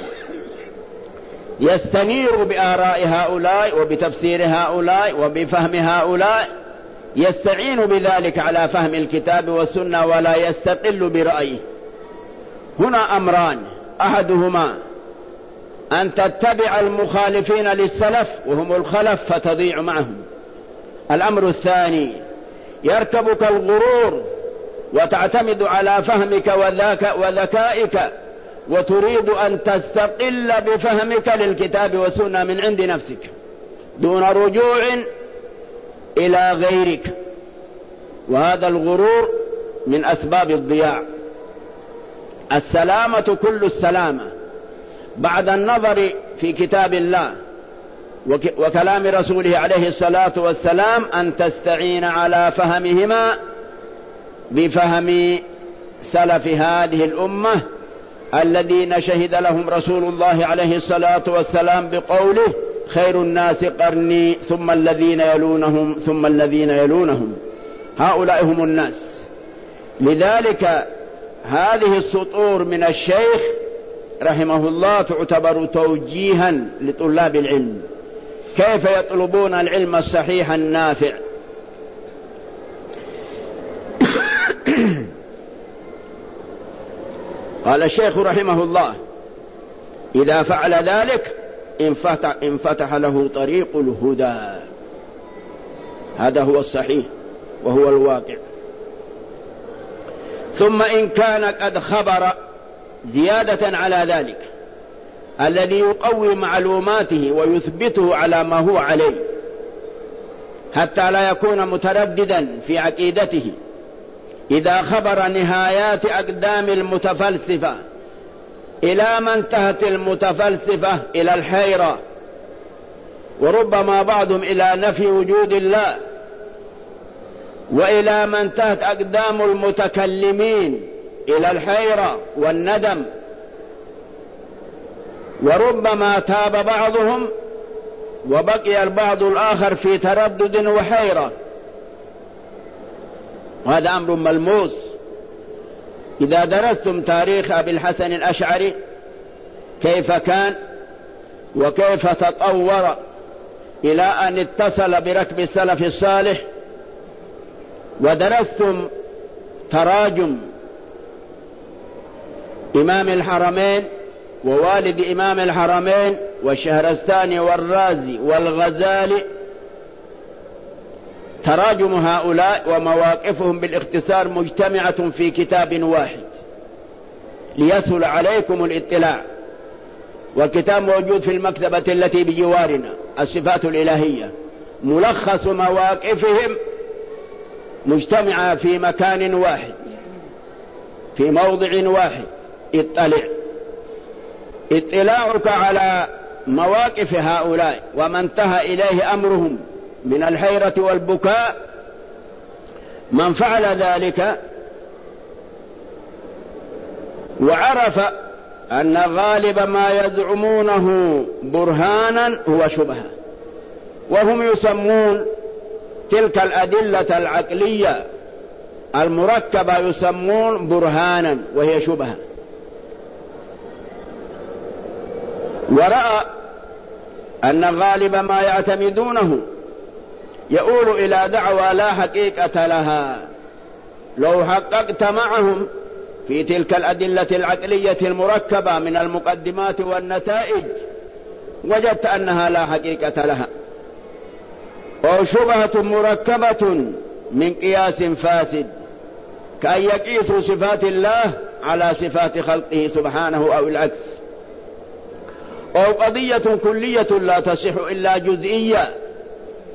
S1: يستنير بآراء هؤلاء وبتفسير هؤلاء وبفهم هؤلاء، يستعين بذلك على فهم الكتاب والسنة ولا يستقل برأيه. هنا أمران: أحدهما أن تتبع المخالفين للسلف وهم الخلف فتضيع معهم. الأمر الثاني يركبك الغرور وتعتمد على فهمك وذكائك وتريد أن تستقل بفهمك للكتاب والسنة من عند نفسك دون رجوع إلى غيرك، وهذا الغرور من أسباب الضياع. السلامة كل السلامة بعد النظر في كتاب الله وكلام رسوله عليه الصلاة والسلام أن تستعين على فهمهما بفهم سلف هذه الأمة الذين شهد لهم رسول الله عليه الصلاة والسلام بقوله: خير الناس قرني ثم الذين يلونهم ثم الذين يلونهم. هؤلاء هم الناس. لذلك هذه السطور من الشيخ رحمه الله تعتبر توجيها لطلاب العلم، كيف يطلبون العلم الصحيح النافع. قال الشيخ رحمه الله: إذا فعل ذلك انفتح له طريق الهدى. هذا هو الصحيح وهو الواقع. ثم إن كان قد خبر زيادة على ذلك الذي يقوي معلوماته ويثبته على ما هو عليه حتى لا يكون مترددا في عقيدته، إذا خبر نهايات أقدام المتفلسفة إلى ما انتهت المتفلسفة إلى الحيرة، وربما بعضهم إلى نفي وجود الله، وإلى ما انتهت أقدام المتكلمين إلى الحيرة والندم، وربما تاب بعضهم وبقي البعض الآخر في تردد وحيرة. وهذا أمر ملموس. إذا درستم تاريخ أبي الحسن الأشعري كيف كان وكيف تطور إلى أن اتصل بركب السلف الصالح، ودرستم تراجم إمام الحرمين ووالد إمام الحرمين والشهرستاني والرازي والغزالي، تراجم هؤلاء ومواقفهم بالاختصار مجتمعة في كتاب واحد ليسهل عليكم الاطلاع. والكتاب موجود في المكتبة التي بجوارنا، الصفات الإلهية، ملخص مواقفهم مجتمعة في مكان واحد في موضع واحد. اطلاعك على مواقف هؤلاء وما انتهى إليه أمرهم من الحيرة والبكاء، من فعل ذلك وعرف أن غالب ما يزعمونه برهانا هو شبهة، وهم يسمون تلك الأدلة العقلية المركبة يسمون برهانا وهي شبهة، ورأى أن غالب ما يعتمدونه يؤول إلى دعوى لا حقيقة لها. لو حققت معهم في تلك الأدلة العقلية المركبة من المقدمات والنتائج وجدت أنها لا حقيقة لها، أو شبهة مركبة من قياس فاسد، كأن يقيسوا صفات الله على صفات خلقه سبحانه أو العكس، أو قضية كلية لا تصح إلا جزئية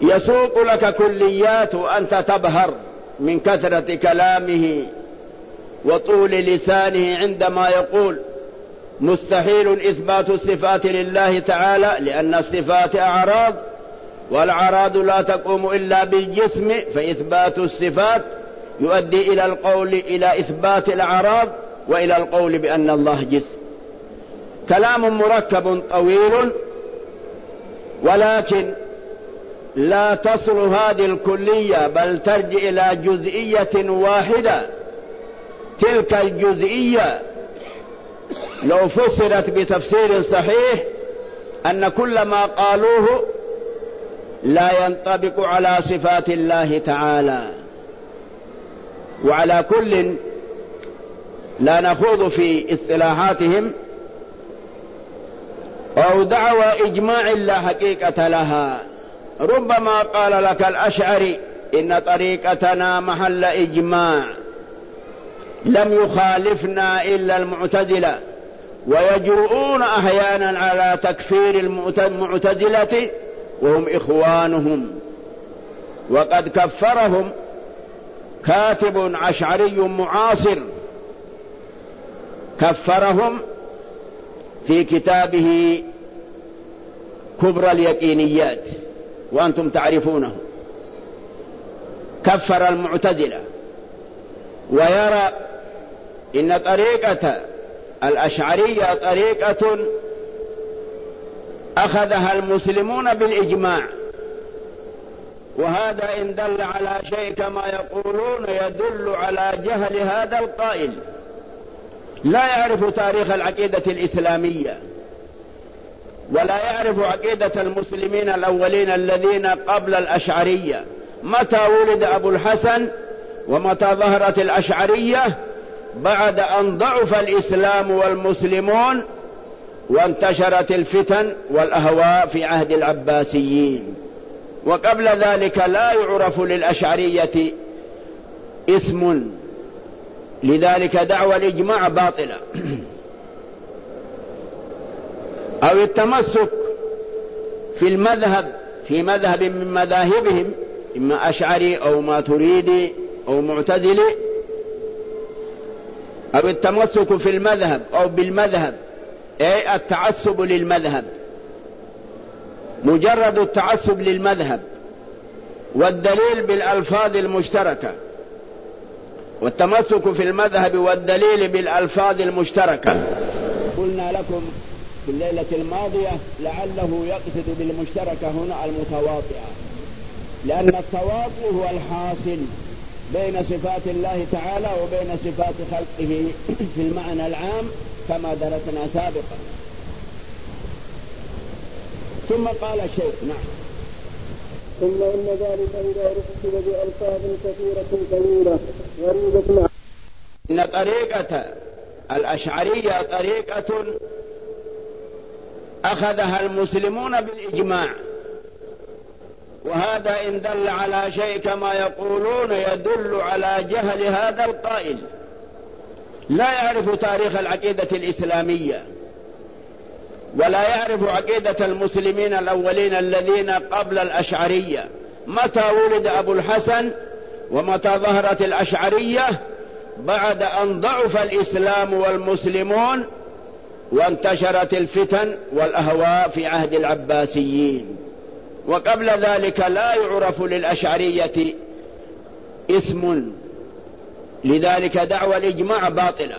S1: يسوق لك كليات وأنت تبهر من كثرة كلامه وطول لسانه عندما يقول مستحيل إثبات الصفات لله تعالى لأن الصفات أعراض، والأعراض لا تقوم إلا بالجسم، فإثبات الصفات يؤدي إلى القول إلى إثبات الأعراض وإلى القول بأن الله جسم. كلام مركب طويل، ولكن لا تصل هذه الكلية بل ترجع إلى جزئية واحدة. تلك الجزئية لو فسرت بتفسير صحيح أن كل ما قالوه لا ينطبق على صفات الله تعالى. وعلى كل لا نخوض في اصطلاحاتهم أو دعوى إجماع لا حقيقة لها. ربما قال لك الأشعري إن طريقتنا محل إجماع، لم يخالفنا إلا المعتزلة، ويجرؤون أحيانا على تكفير المعتزلة وهم إخوانهم، وقد كفرهم كاتب أشعري معاصر، كفرهم في كتابه كبرى اليقينيات وأنتم تعرفونه. كفر المعتزلة ويرى إن طريقة الأشعرية طريقة أخذها المسلمون بالإجماع، وهذا إن دل على شيء كما يقولون يدل على جهل هذا القائل، لا يعرف تاريخ العقيدة الإسلامية ولا يعرف عقيدة المسلمين الأولين الذين قبل الأشعرية، متى ولد أبو الحسن ومتى ظهرت الأشعرية بعد أن ضعف الإسلام والمسلمون وانتشرت الفتن والأهواء في عهد العباسيين. وقبل ذلك لا يعرف للأشعرية اسم، لذلك دعوى الإجماع باطلة. أو التمسك في المذهب في مذهب من مذاهبهم، إما أشعري أو ماتريدي أو معتزلي، أو التمسك في المذهب أو بالمذهب، أي التعصب للمذهب، مجرد التعصب للمذهب والدليل بالألفاظ المشتركة، والتمسك في المذهب والدليل بالألفاظ المشتركة. قلنا لكم في الليلة الماضية لعله يقصد بالمشتركة هنا المتواطئة، لأن التواطؤ هو الحاصل بين صفات الله تعالى وبين صفات خلقه في المعنى العام كما درسنا سابقا. ثم قال الشيخ نعم
S2: ثم إن ذلك إذا رتب بألفاظ كثيرة طويلة غريبة.
S1: إن طريقة الأشعرية طريقة أخذها المسلمون بالإجماع، وهذا إن دل على شيء كما يقولون يدل على جهل هذا القائل، لا يعرف تاريخ العقيدة الإسلامية ولا يعرف عقيدة المسلمين الأولين الذين قبل الأشعرية، متى ولد أبو الحسن ومتى ظهرت الأشعرية بعد أن ضعف الإسلام والمسلمون وانتشرت الفتن والأهواء في عهد العباسيين. وقبل ذلك لا يعرف للأشعرية اسم، لذلك دعوى الإجماع باطلة.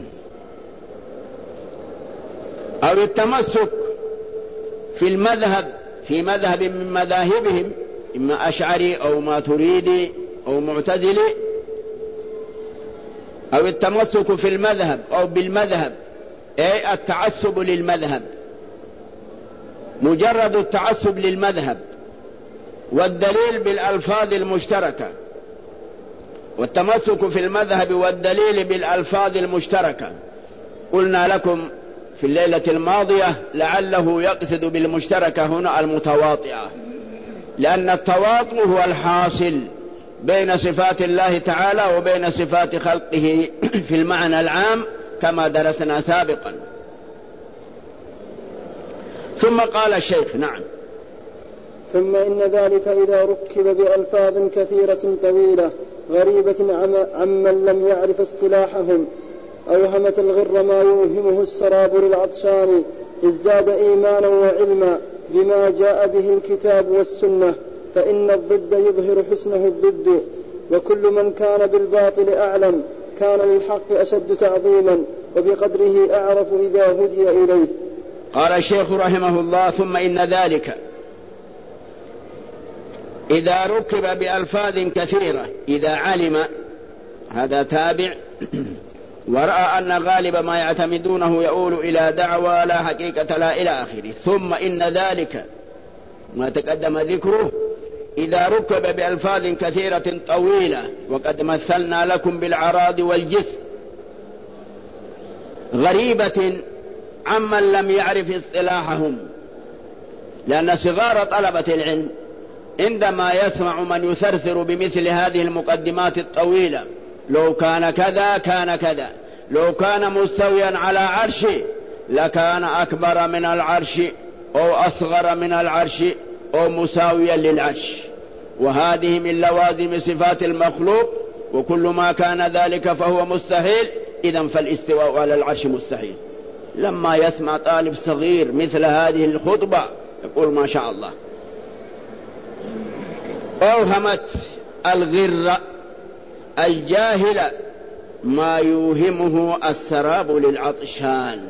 S1: أو التمسك في المذهب في مذهب من مذاهبهم، إما أشعري أو ماتريدي أو معتزلي، أو التمسك في المذهب أو بالمذهب، أي التعصب للمذهب، مجرد التعصب للمذهب والدليل بالألفاظ المشتركة، والتمسك في المذهب والدليل بالألفاظ المشتركة. قلنا لكم في الليلة الماضية لعله يقصد بالمشتركة هنا المتواطئة، لأن التواطؤ هو الحاصل بين صفات الله تعالى وبين صفات خلقه في المعنى العام كما درسنا سابقا. ثم قال الشيخ نعم
S3: ثم إن ذلك إذا ركب بألفاظ كثيرة طويلة غريبة عمن لم يعرف اصطلاحهم أوهمت الغر ما يوهمه السراب للعطشان ازداد إيمانا وعلما بما جاء به الكتاب والسنة، فإن الضد يظهر حسنه الضد، وكل من كان بالباطل أعلم كان للحق أشد تعظيما وبقدره أعرف إذا هدي إليه.
S1: قال الشيخ رحمه الله: ثم إن ذلك إذا ركب بألفاظ كثيرة، إذا علم، هذا تابع ورأى أن غالب ما يعتمدونه يؤول إلى دعوى لا حقيقة لا إلى آخره. ثم إن ذلك ما تقدم ذكره إذا ركب بألفاظ كثيرة طويلة، وقد مثلنا لكم بالعراض والجسم، غريبة عمن لم يعرف اصطلاحهم، لأن صغار طلبة العلم عندما يسمع من يثرثر بمثل هذه المقدمات الطويلة، لو كان كذا كان كذا، لو كان مستويا على عرشه لكان أكبر من العرش أو أصغر من العرش أو مساويا للعرش، وهذه من لوازم صفات المخلوق، وكل ما كان ذلك فهو مستحيل، إذن فالاستواء على العرش مستحيل. لما يسمع طالب صغير مثل هذه الخطبة يقول ما شاء الله. أوهمت الغر الجاهل ما يوهمه السراب للعطشان،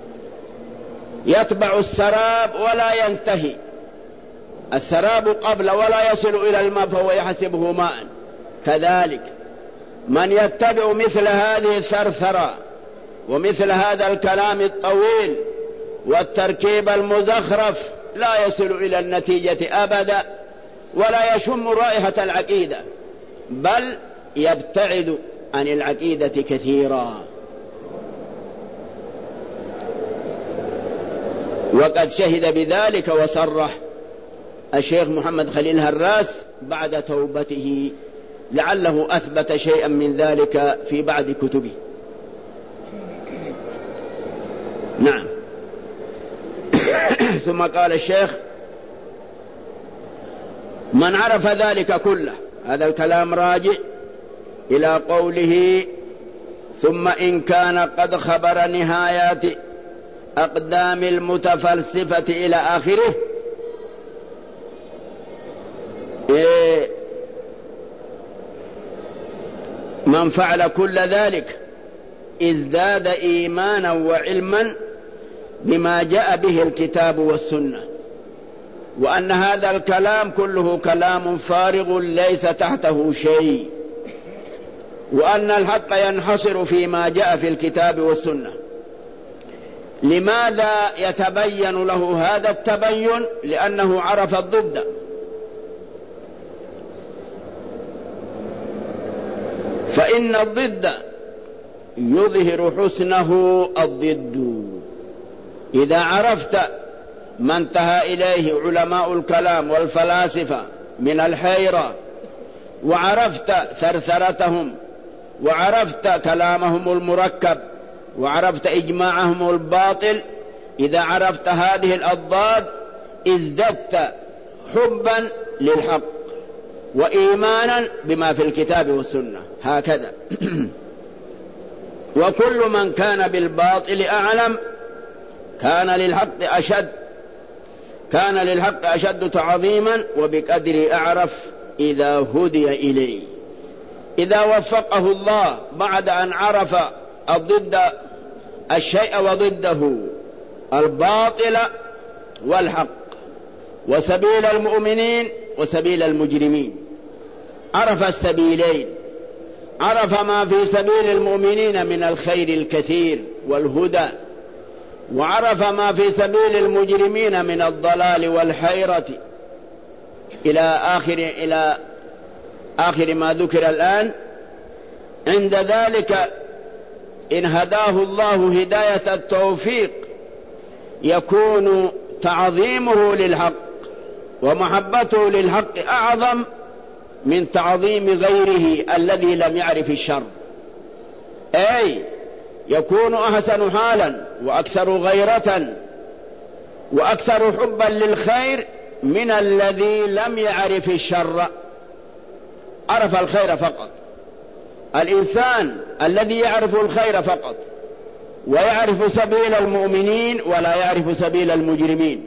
S1: يتبع السراب ولا ينتهي، السراب قبل ولا يصل إلى الماء فهو يحسبه ماء. كذلك من يتبع مثل هذه الثرثرة ومثل هذا الكلام الطويل والتركيب المزخرف لا يصل إلى النتيجة أبدا، ولا يشم رائحة العقيدة، بل يبتعد عن العقيدة كثيرا. وقد شهد بذلك وصرح الشيخ محمد خليل هراس بعد توبته، لعله أثبت شيئا من ذلك في بعض كتبه. نعم. ثم قال الشيخ: من عرف ذلك كله، هذا الكلام راجع إلى قوله: ثم إن كان قد خبر نهايات أقدام المتفلسفة إلى آخره، من فعل كل ذلك ازداد إيمانا وعلما بما جاء به الكتاب والسنة، وأن هذا الكلام كله كلام فارغ ليس تحته شيء، وأن الحق ينحصر فيما جاء في الكتاب والسنة. لماذا يتبين له هذا التبين؟ لأنه عرف الضد، فإن الضد يظهر حسنه الضد. إذا عرفت ما انتهى إليه علماء الكلام والفلاسفة من الحيرة، وعرفت ثرثرتهم، وعرفت كلامهم المركب، وعرفت إجماعهم الباطل، إذا عرفت هذه الأضداد ازددت حبا للحق وإيمانا بما في الكتاب والسنة. هكذا. وكل من كان بالباطل أعلم كان للحق أشد تعظيما وبقدر أعرف إذا هدي إليه. إذا وفقه الله بعد أن عرف الضد الشيء وضده، الباطل والحق، وسبيل المؤمنين وسبيل المجرمين، عرف السبيلين، عرف ما في سبيل المؤمنين من الخير الكثير والهدى، وعرف ما في سبيل المجرمين من الضلال والحيرة إلى آخر ما ذكر الآن. عند ذلك إن هداه الله هداية التوفيق يكون تعظيمه للحق ومحبته للحق أعظم من تعظيم غيره الذي لم يعرف الشر، أي يكون أحسن حالا وأكثر غيرة وأكثر حبا للخير من الذي لم يعرف الشر، عرف الخير فقط. الإنسان الذي يعرف الخير فقط ويعرف سبيل المؤمنين ولا يعرف سبيل المجرمين،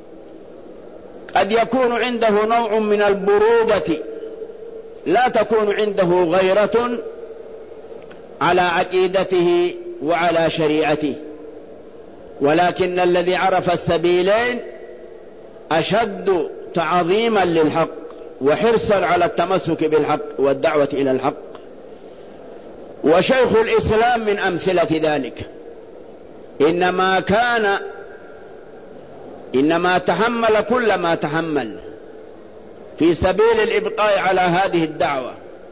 S1: قد يكون عنده نوع من البرودة، لا تكون عنده غيرة على عقيدته وعلى شريعته، ولكن الذي عرف السبيلين أشد تعظيما للحق وحرصا على التمسك بالحق والدعوة إلى الحق. وشيخ الإسلام من أمثلة ذلك، إنما تحمل كل ما تحمل في سبيل الإبقاء على هذه الدعوة،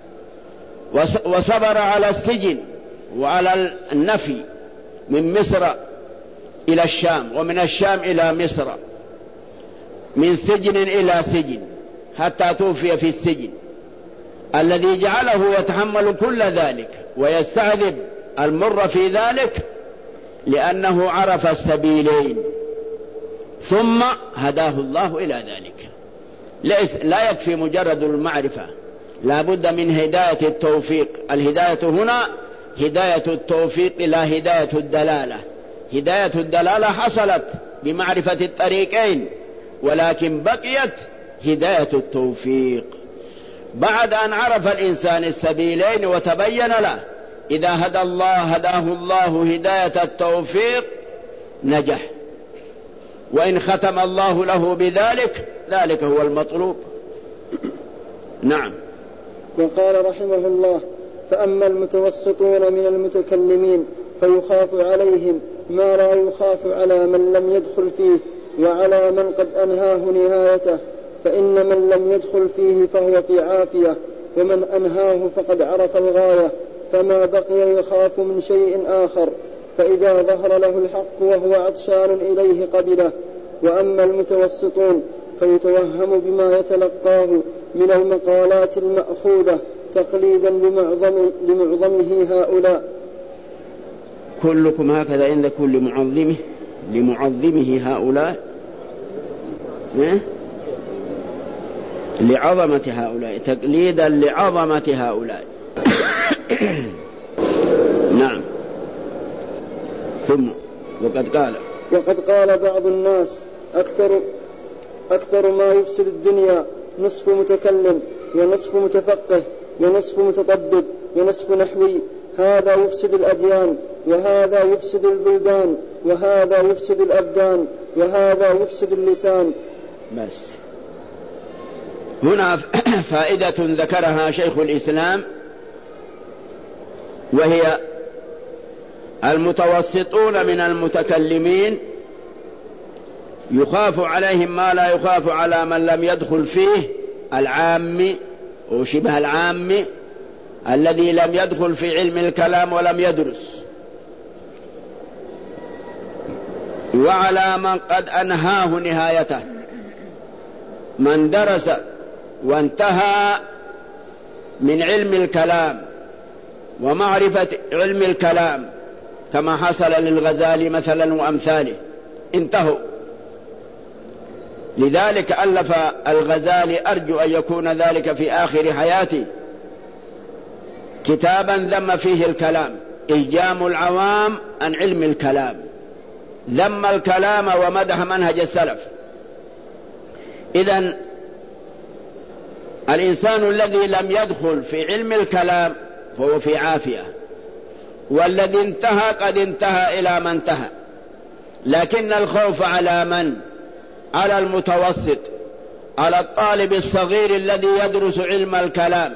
S1: وصبر على السجن وعلى النفي من مصر إلى الشام، ومن الشام إلى مصر، من سجن إلى سجن، حتى توفي في السجن. الذي جعله يتحمل كل ذلك ويستعذب المر في ذلك لأنه عرف السبيلين ثم هداه الله إلى ذلك. لا يكفي مجرد المعرفة، لا بد من هداية التوفيق. الهداية هنا هداية التوفيق لا هداية الدلالة. هداية الدلالة حصلت بمعرفة الطريقين، ولكن بقيت هداية التوفيق بعد أن عرف الإنسان السبيلين وتبين له. إذا هداه الله هداية التوفيق نجح، وإن ختم الله له بذلك ذلك هو المطلوب. نعم.
S3: وقال رحمه الله: فأما المتوسطون من المتكلمين فيخاف عليهم ما لا يخاف على من لم يدخل فيه وعلى من قد أنهاه نهايته، فإن من لم يدخل فيه فهو في عافية، ومن أنهاه فقد عرف الغاية، فما بقي يخاف من شيء آخر، فإذا ظهر له الحق وهو عطشان إليه قبله. وأما المتوسطون فيتوهم بما يتلقاه من المقالات المأخوذة تقليدا لمعظمه هؤلاء.
S1: كلكم هكذا عند كل لمعظمه هؤلاء، لعظمة هؤلاء، تقليدا لعظمة هؤلاء. نعم. ثم وقد قال
S3: بعض الناس: أكثر ما يفسد الدنيا نصف متكلم ونصف متفقه ونصف متطبب ونصف نحوي، هذا يفسد الأديان، وهذا يفسد البلدان، وهذا يفسد الأبدان، وهذا يفسد اللسان.
S1: بس هنا فائدة ذكرها شيخ الإسلام، وهي المتوسطون من المتكلمين يخاف عليهم ما لا يخاف على من لم يدخل فيه، العام وشبه العام الذي لم يدخل في علم الكلام ولم يدرس، وعلى من قد أنهاه نهايته، من درس وانتهى من علم الكلام ومعرفة علم الكلام، كما حصل للغزالي مثلا وأمثاله، انتهوا. لذلك ألف الغزالي، أرجو أن يكون ذلك في آخر حياتي، كتابا ذم فيه الكلام، إلجام العوام عن علم الكلام، ذم الكلام ومدح منهج السلف. إذن الإنسان الذي لم يدخل في علم الكلام فهو في عافية، والذي انتهى قد انتهى إلى ما انتهى. لكن الخوف على من؟ على المتوسط، على الطالب الصغير الذي يدرس علم الكلام،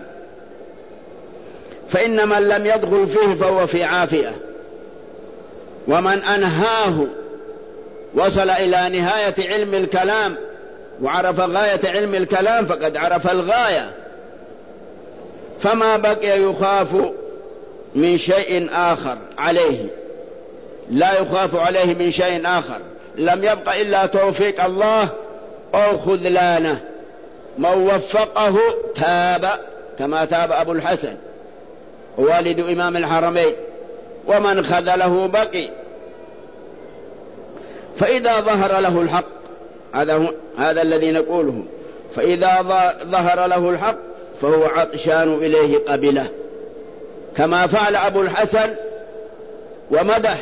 S1: فإن من لم يدخل فيه فهو في عافية، ومن أنهاه وصل إلى نهاية علم الكلام وعرف غاية علم الكلام فقد عرف الغاية، فما بقي يخاف من شيء آخر عليه، لا يخاف عليه من شيء آخر، لم يبق إلا توفيق الله أو خذلانه. من وفقه تاب كما تاب أبو الحسن والد إمام الحرمين، ومن خذله بقي. فإذا ظهر له الحق هذا الذي نقوله. فإذا ظهر له الحق فهو عطشان إليه قبله، كما فعل أبو الحسن ومدح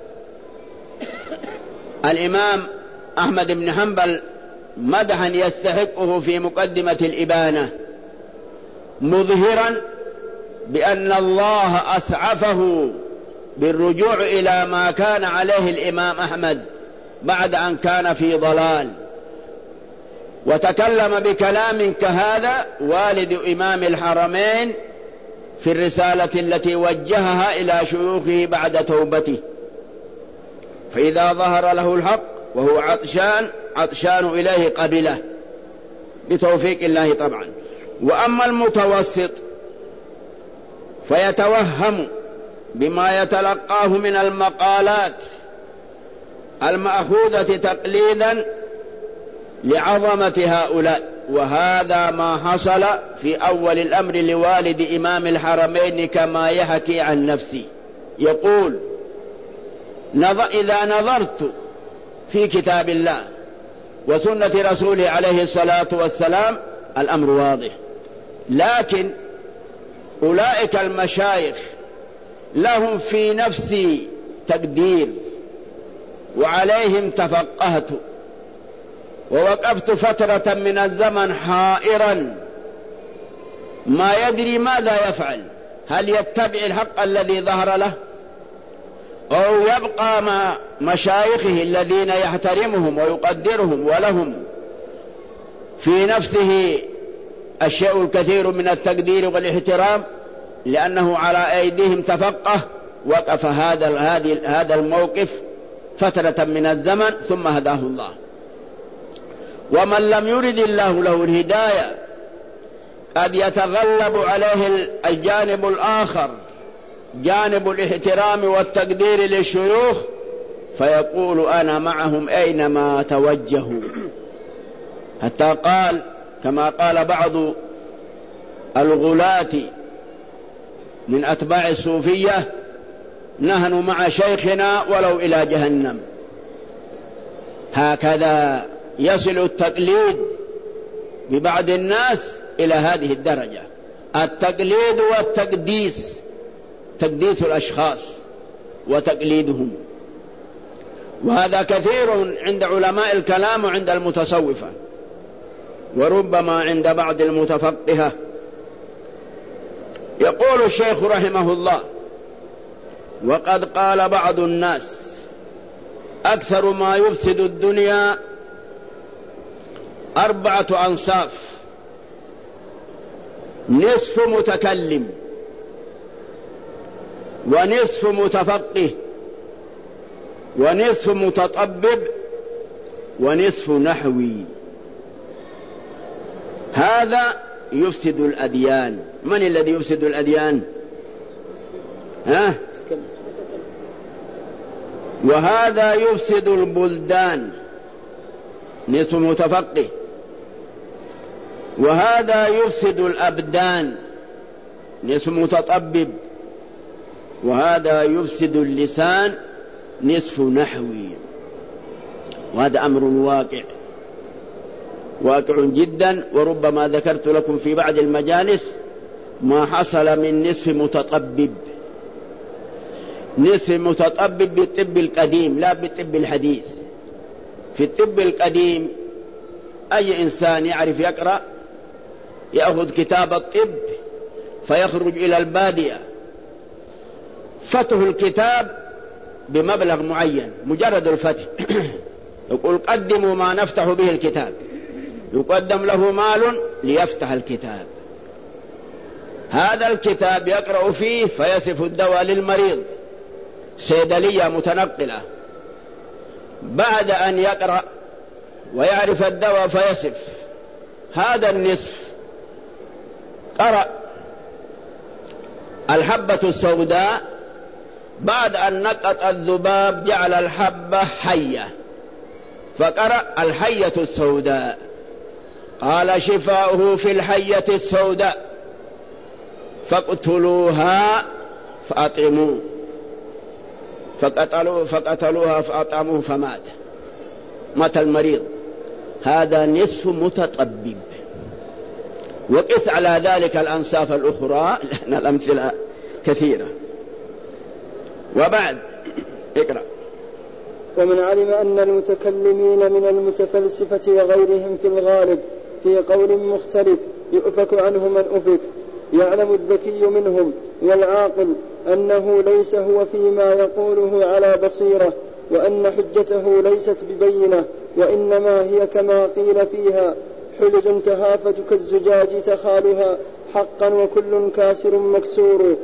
S1: الإمام أحمد بن حنبل مدحا يستحقه في مقدمة الإبانة، مظهرا بأن الله أسعفه بالرجوع إلى ما كان عليه الإمام أحمد بعد أن كان في ضلال. وتكلم بكلام كهذا والد إمام الحرمين في الرسالة التي وجهها إلى شيوخه بعد توبته. فإذا ظهر له الحق وهو عطشان إليه قبله بتوفيق الله طبعا. وأما المتوسط فيتوهم بما يتلقاه من المقالات المأخوذة تقليدا لعظمة هؤلاء، وهذا ما حصل في أول الأمر لوالد إمام الحرمين كما يحكي عن نفسه. يقول: إذا نظرت في كتاب الله وسنة رسوله عليه الصلاة والسلام الأمر واضح، لكن أولئك المشايخ لهم في نفسي تقدير وعليهم تفقهت، ووقفت فترة من الزمن حائرا ما يدري ماذا يفعل، هل يتبع الحق الذي ظهر له أو يبقى مع مشايخه الذين يحترمهم ويقدرهم ولهم في نفسه الشيء الكثير من التقدير والاحترام لأنه على أيديهم تفقه. وقف هذا الموقف فترة من الزمن ثم هداه الله. ومن لم يرد الله له الهداية قد يتغلب عليه الجانب الآخر، جانب الاحترام والتقدير للشيوخ، فيقول: أنا معهم أينما توجهوا. حتى قال كما قال بعض الغلاة من أتباع الصوفية: نحن مع شيخنا ولو إلى جهنم. هكذا يصل التقليد ببعض الناس إلى هذه الدرجة، التقليد والتقديس، تقديس الأشخاص وتقليدهم. وهذا كثير عند علماء الكلام وعند المتصوفة، وربما عند بعض المتفقهة. يقول الشيخ رحمه الله: وقد قال بعض الناس: أكثر ما يفسد الدنيا 4 أنصاف: نصف متكلم، ونصف متفقه، ونصف متطبب، ونصف نحوي. هذا يفسد الأديان. من الذي يفسد الأديان؟ وهذا يفسد البلدان، نصف متفقه. وهذا يفسد الأبدان، نصف متطبب. وهذا يفسد اللسان، نصف نحوي. وهذا أمر واقع جدا. وربما ذكرت لكم في بعض المجالس ما حصل من نصف متطبب. نصف متطبب بالطب القديم لا بالطب الحديث. في الطب القديم أي إنسان يعرف يقرأ يأخذ كتاب الطب فيخرج إلى البادية، فتح الكتاب بمبلغ معين، مجرد الفتح يقول: قدموا ما نفتح به الكتاب، يقدم له مال ليفتح الكتاب. هذا الكتاب يقرأ فيه فيصف الدواء للمريض، صيدلية متنقلة. بعد أن يقرأ ويعرف الدواء فيصف هذا النصف، قرأ الحبة السوداء، بعد أن نقط الذباب جعل الحبة حية، فقرأ الحية السوداء، قال: شفاؤه في الحية السوداء، فاقتلوها فأطعموه، فقتلوها فأطعموه فمات المريض. هذا نصف متطبب. وقس على ذلك الأنصاف الأخرى لأن الأمثلة كثيرة. وبعد اقرأ.
S3: ومن علم أن المتكلمين من المتفلسفة وغيرهم في الغالب في قول مختلف يؤفك عنه من أفك، يعلم الذكي منهم والعاقل أنه ليس هو فيما يقوله على بصيرة، وأن حجته ليست ببينة، وإنما هي كما قيل فيها حلج تهافت كالزجاج تخالها حقا وكل كاسر مكسور.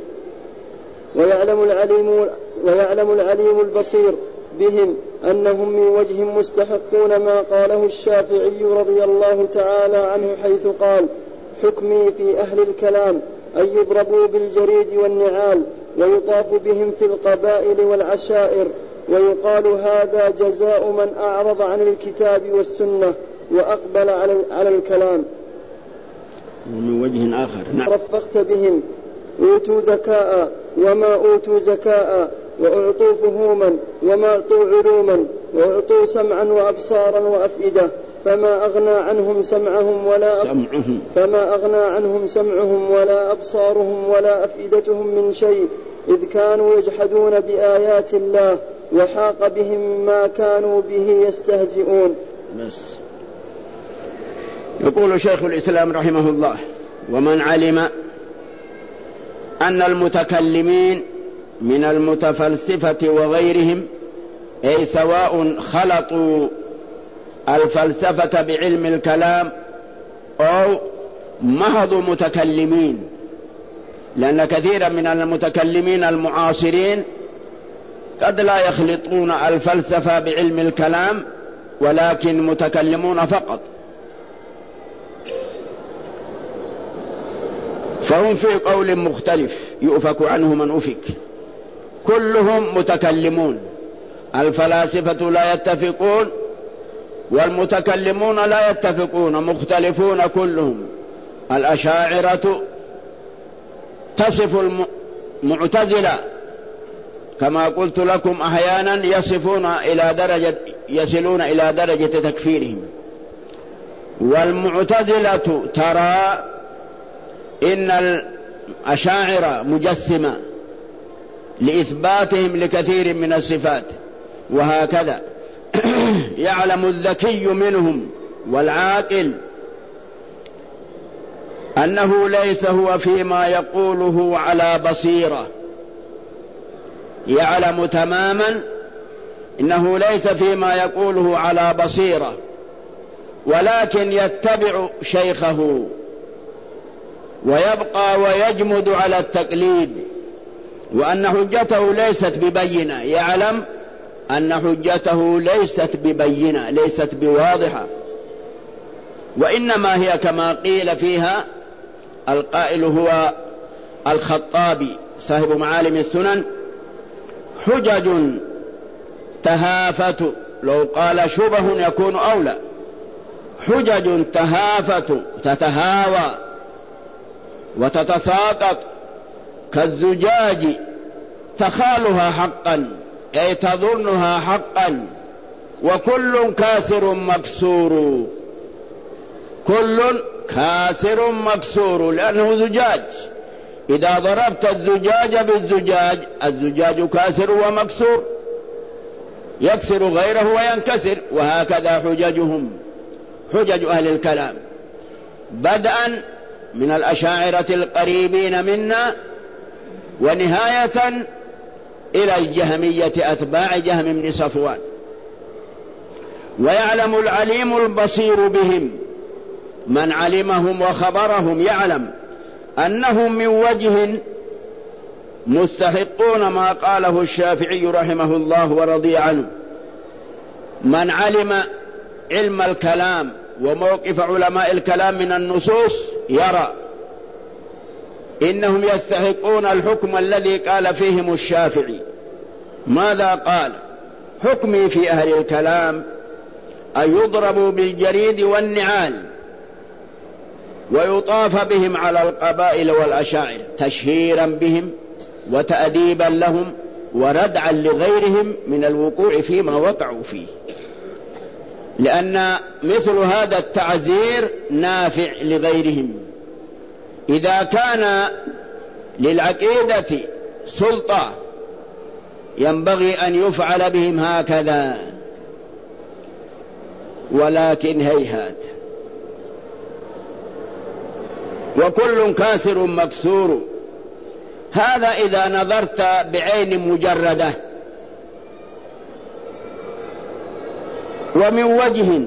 S3: ويعلم العليم البصير بهم أنهم من وجه مستحقون ما قاله الشافعي رضي الله تعالى عنه حيث قال: حكمي في أهل الكلام أن يضربوا بالجريد والنعال ويطاف بهم في القبائل والعشائر، ويقال هذا جزاء من أعرض عن الكتاب والسنة وأقبل على الكلام.
S1: ومن وجه آخر نعم.
S3: رفقت بهم أوتوا ذكاء وما أوتوا زكاء، وأعطوا فهوما وما أعطوا علوما، وأعطوا سمعا وأبصارا وأفئدة، فما أغنى عنهم سمعهم ولا أبصارهم ولا أفئدتهم من شيء، إذ كانوا يجحدون بآيات الله وحاق بهم ما كانوا به يستهزئون.
S1: بس يقول شيخ الإسلام رحمه الله: ومن علم أن المتكلمين من المتفلسفة وغيرهم، أي سواء خلطوا الفلسفة بعلم الكلام أو محض متكلمين، لأن كثيرا من المتكلمين المعاصرين قد لا يخلطون الفلسفة بعلم الكلام ولكن متكلمون فقط، فهم في قول مختلف يؤفك عنه من أفك، كلهم متكلمون. الفلاسفة لا يتفقون والمتكلمون لا يتفقون، مختلفون كلهم. الأشاعرة تصف المعتزلة كما قلت لكم أحيانا يصلون إلى درجة تكفيرهم، والمعتزلة ترى إن الأشاعرة مجسمة لإثباتهم لكثير من الصفات، وهكذا. يعلم الذكي منهم والعاقل أنه ليس هو فيما يقوله على بصيرة، يعلم تماما إنه ليس فيما يقوله على بصيرة، ولكن يتبع شيخه ويبقى ويجمد على التقليد، وأن حجته ليست ببينة، يعلم أن حجته ليست ببينة، ليست بواضحة، وإنما هي كما قيل فيها، القائل هو الخطابي صاحب معالم السنن: حجج تهافت، لو قال شبه يكون أولى، حجج تهافت تتهاوى وتتساقط كالزجاج تخالها حقا، أي تظنها حقا، وكل كاسر مكسور، كل كاسر مكسور، لأنه زجاج، إذا ضربت الزجاج بالزجاج الزجاج كاسر ومكسور، يكسر غيره وينكسر. وهكذا حججهم، حجج أهل الكلام، بدءا من الأشاعرة القريبين منا ونهاية إلى الجهمية أتباع جهم بن صفوان. ويعلم العليم البصير بهم، من علمهم وخبرهم يعلم أنهم من وجه مستحقون ما قاله الشافعي رحمه الله ورضي عنه: من علم علم الكلام وموقف علماء الكلام من النصوص يرى إنهم يستحقون الحكم الذي قال فيهم الشافعي. ماذا قال؟ حكمي في أهل الكلام أن يضربوا بالجريد والنعال ويطاف بهم على القبائل والأشاعر، تشهيرا بهم وتأديبا لهم وردعا لغيرهم من الوقوع فيما وقعوا فيه. لأن مثل هذا التعزير نافع لغيرهم. إذا كان للعقيدة سلطة ينبغي أن يفعل بهم هكذا، ولكن هيهات، وكل كاسر مكسور. هذا إذا نظرت بعين مجردة. ومن وجه،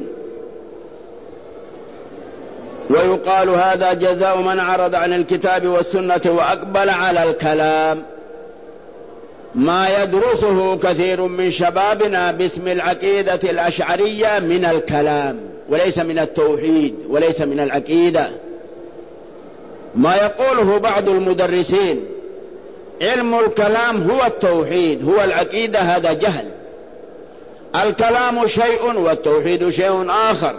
S1: ويقال هذا جزاء من عرض عن الكتاب والسنة وأقبل على الكلام، ما يدرسه كثير من شبابنا باسم العقيدة الأشعرية من الكلام، وليس من التوحيد وليس من العقيدة. ما يقوله بعض المدرسين علم الكلام هو التوحيد، هو العقيدة، هذا جهل. الكلام شيء والتوحيد شيء آخر.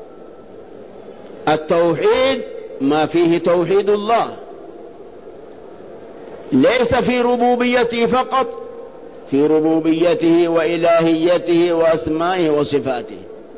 S1: التوحيد ما فيه توحيد الله، ليس في ربوبيته فقط، في ربوبيته وإلهيته وأسمائه وصفاته.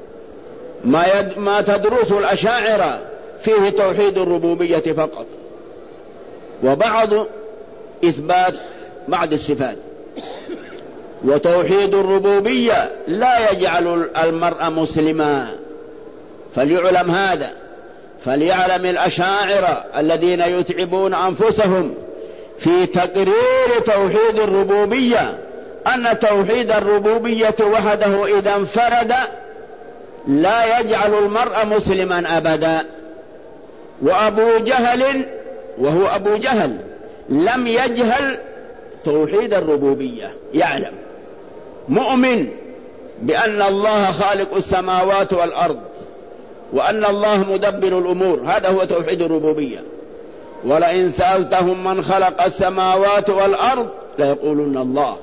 S1: ما تدرس الأشاعرة فيه توحيد الربوبية فقط، وبعض إثبات بعض الصفات. وتوحيد الربوبية لا يجعل المرء مسلما، فليعلم هذا. فليعلم الأشاعرة الذين يتعبون أنفسهم في تقرير توحيد الربوبية أن توحيد الربوبية وحده إذا انفرد لا يجعل المرء مسلما أبدا. وأبو جهل، وهو أبو جهل، لم يجهل توحيد الربوبية، يعلم، مؤمن بأن الله خالق السماوات والأرض وأن الله مدبر الأمور، هذا هو توحيد الربوبية. ولئن سألتهم من خلق السماوات والأرض ليقولون الله.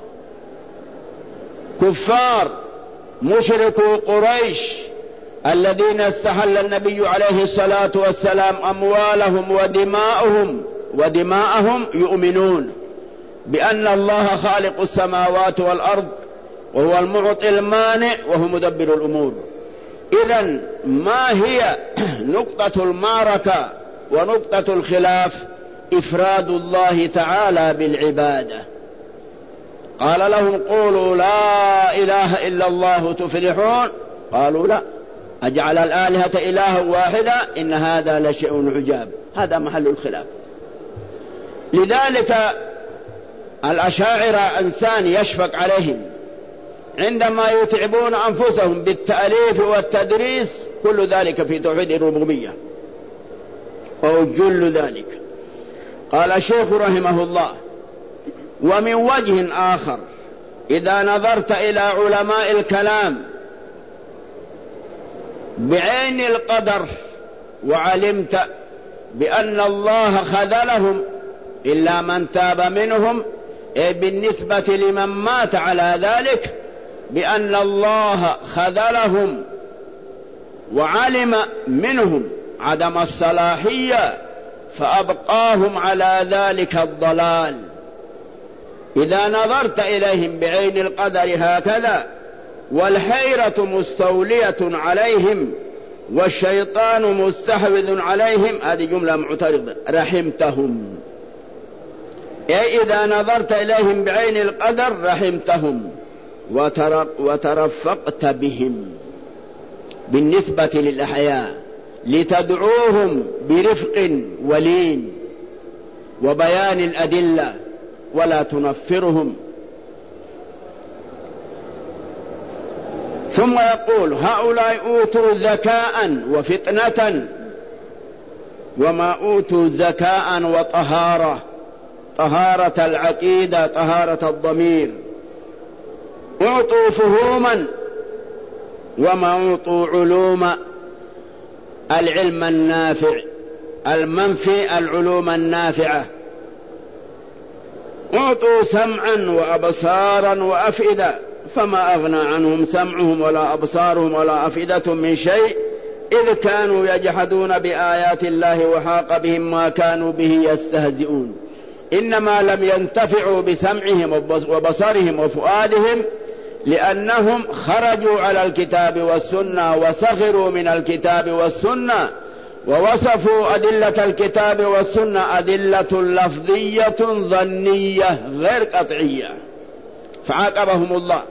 S1: كفار مشركو قريش الذين استحل النبي عليه الصلاة والسلام أموالهم ودماءهم يؤمنون بأن الله خالق السماوات والأرض وهو المعطي المانع وهو مدبر الأمور. إذن ما هي نقطة المعركة ونقطة الخلاف؟ إفراد الله تعالى بالعبادة. قال لهم قولوا لا إله إلا الله تفلحون، قالوا لا، أجعل الآلهة إلها واحدا إن هذا لشيء عجاب. هذا محل الخلاف. لذلك الأشاعرة إنسان يشفق عليهم عندما يتعبون أنفسهم بالتأليف والتدريس، كل ذلك في توحيد الربوبية أو جل ذلك. قال الشيخ رحمه الله: ومن وجه آخر، إذا نظرت إلى علماء الكلام بعين القدر وعلمت بأن الله خذلهم إلا من تاب منهم، بالنسبة لمن مات على ذلك، بأن الله خذلهم وعلم منهم عدم الصلاحية فأبقاهم على ذلك الضلال. إذا نظرت إليهم بعين القدر هكذا والحيرة مستولية عليهم والشيطان مستحوذ عليهم، هذه جملة معترضة، رحمتهم. أي إذا نظرت إليهم بعين القدر رحمتهم وترفقت بهم بالنسبة للأحياء لتدعوهم برفق ولين وبيان الأدلة ولا تنفرهم. ثم يقول: هؤلاء أوتوا ذكاء وفتنة وما أوتوا ذكاء وطهارة، طهارة العقيدة، طهارة الضمير. أعطوا فهوما وما أعطوا علوم العلم النافع المنفي، العلوم النافعة. أعطوا سمعا وأبصارا وأفئدة فما أغنى عنهم سمعهم ولا أبصارهم ولا أفئدة من شيء إذ كانوا يجحدون بآيات الله وحاق بهم ما كانوا به يستهزئون. إنما لم ينتفعوا بسمعهم وبصرهم وفؤادهم لأنهم خرجوا على الكتاب والسنة وسخروا من الكتاب والسنة، ووصفوا أدلة الكتاب والسنة أدلة لفظية ظنية غير قطعية، فعاقبهم الله.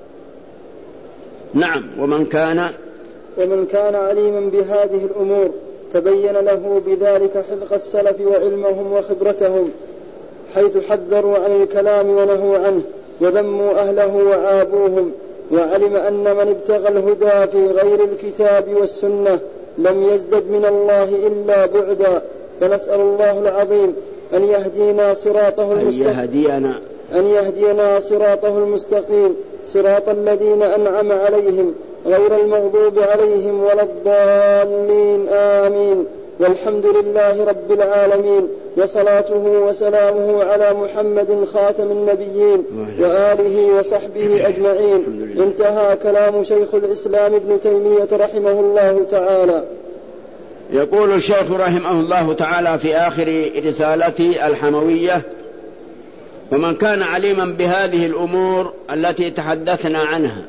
S1: نعم. ومن كان
S3: عليما بهذه الأمور تبين له بذلك حذق السلف وعلمهم وخبرتهم، حيث حذروا عن الكلام ونهوا عنه وذموا أهله وعابوهم، وعلم أن من ابتغى الهدى في غير الكتاب والسنة لم يزدد من الله إلا بعدا. فنسأل الله العظيم أن يهدينا صراطه المستقيم، صراط الذين أنعم عليهم غير المغضوب عليهم ولا الضالين، آمين. والحمد لله رب العالمين، وصلاته وسلامه على محمد خاتم النبيين وآله وصحبه أجمعين. انتهى كلام شيخ الإسلام ابن تيمية رحمه الله تعالى.
S1: يقول الشيخ رحمه الله تعالى في آخر رسالته الحموية: ومن كان عليما بهذه الأمور التي تحدثنا عنها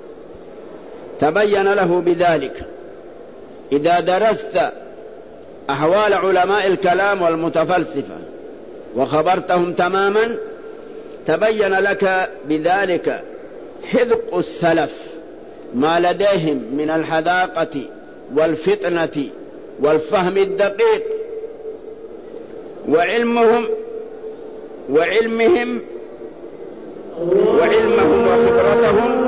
S1: تبين له بذلك. إذا درست أحوال علماء الكلام والمتفلسفة وخبرتهم تماما تبين لك بذلك حذق السلف، ما لديهم من الحذاقة والفطنة والفهم الدقيق، وعلمهم وخبرتهم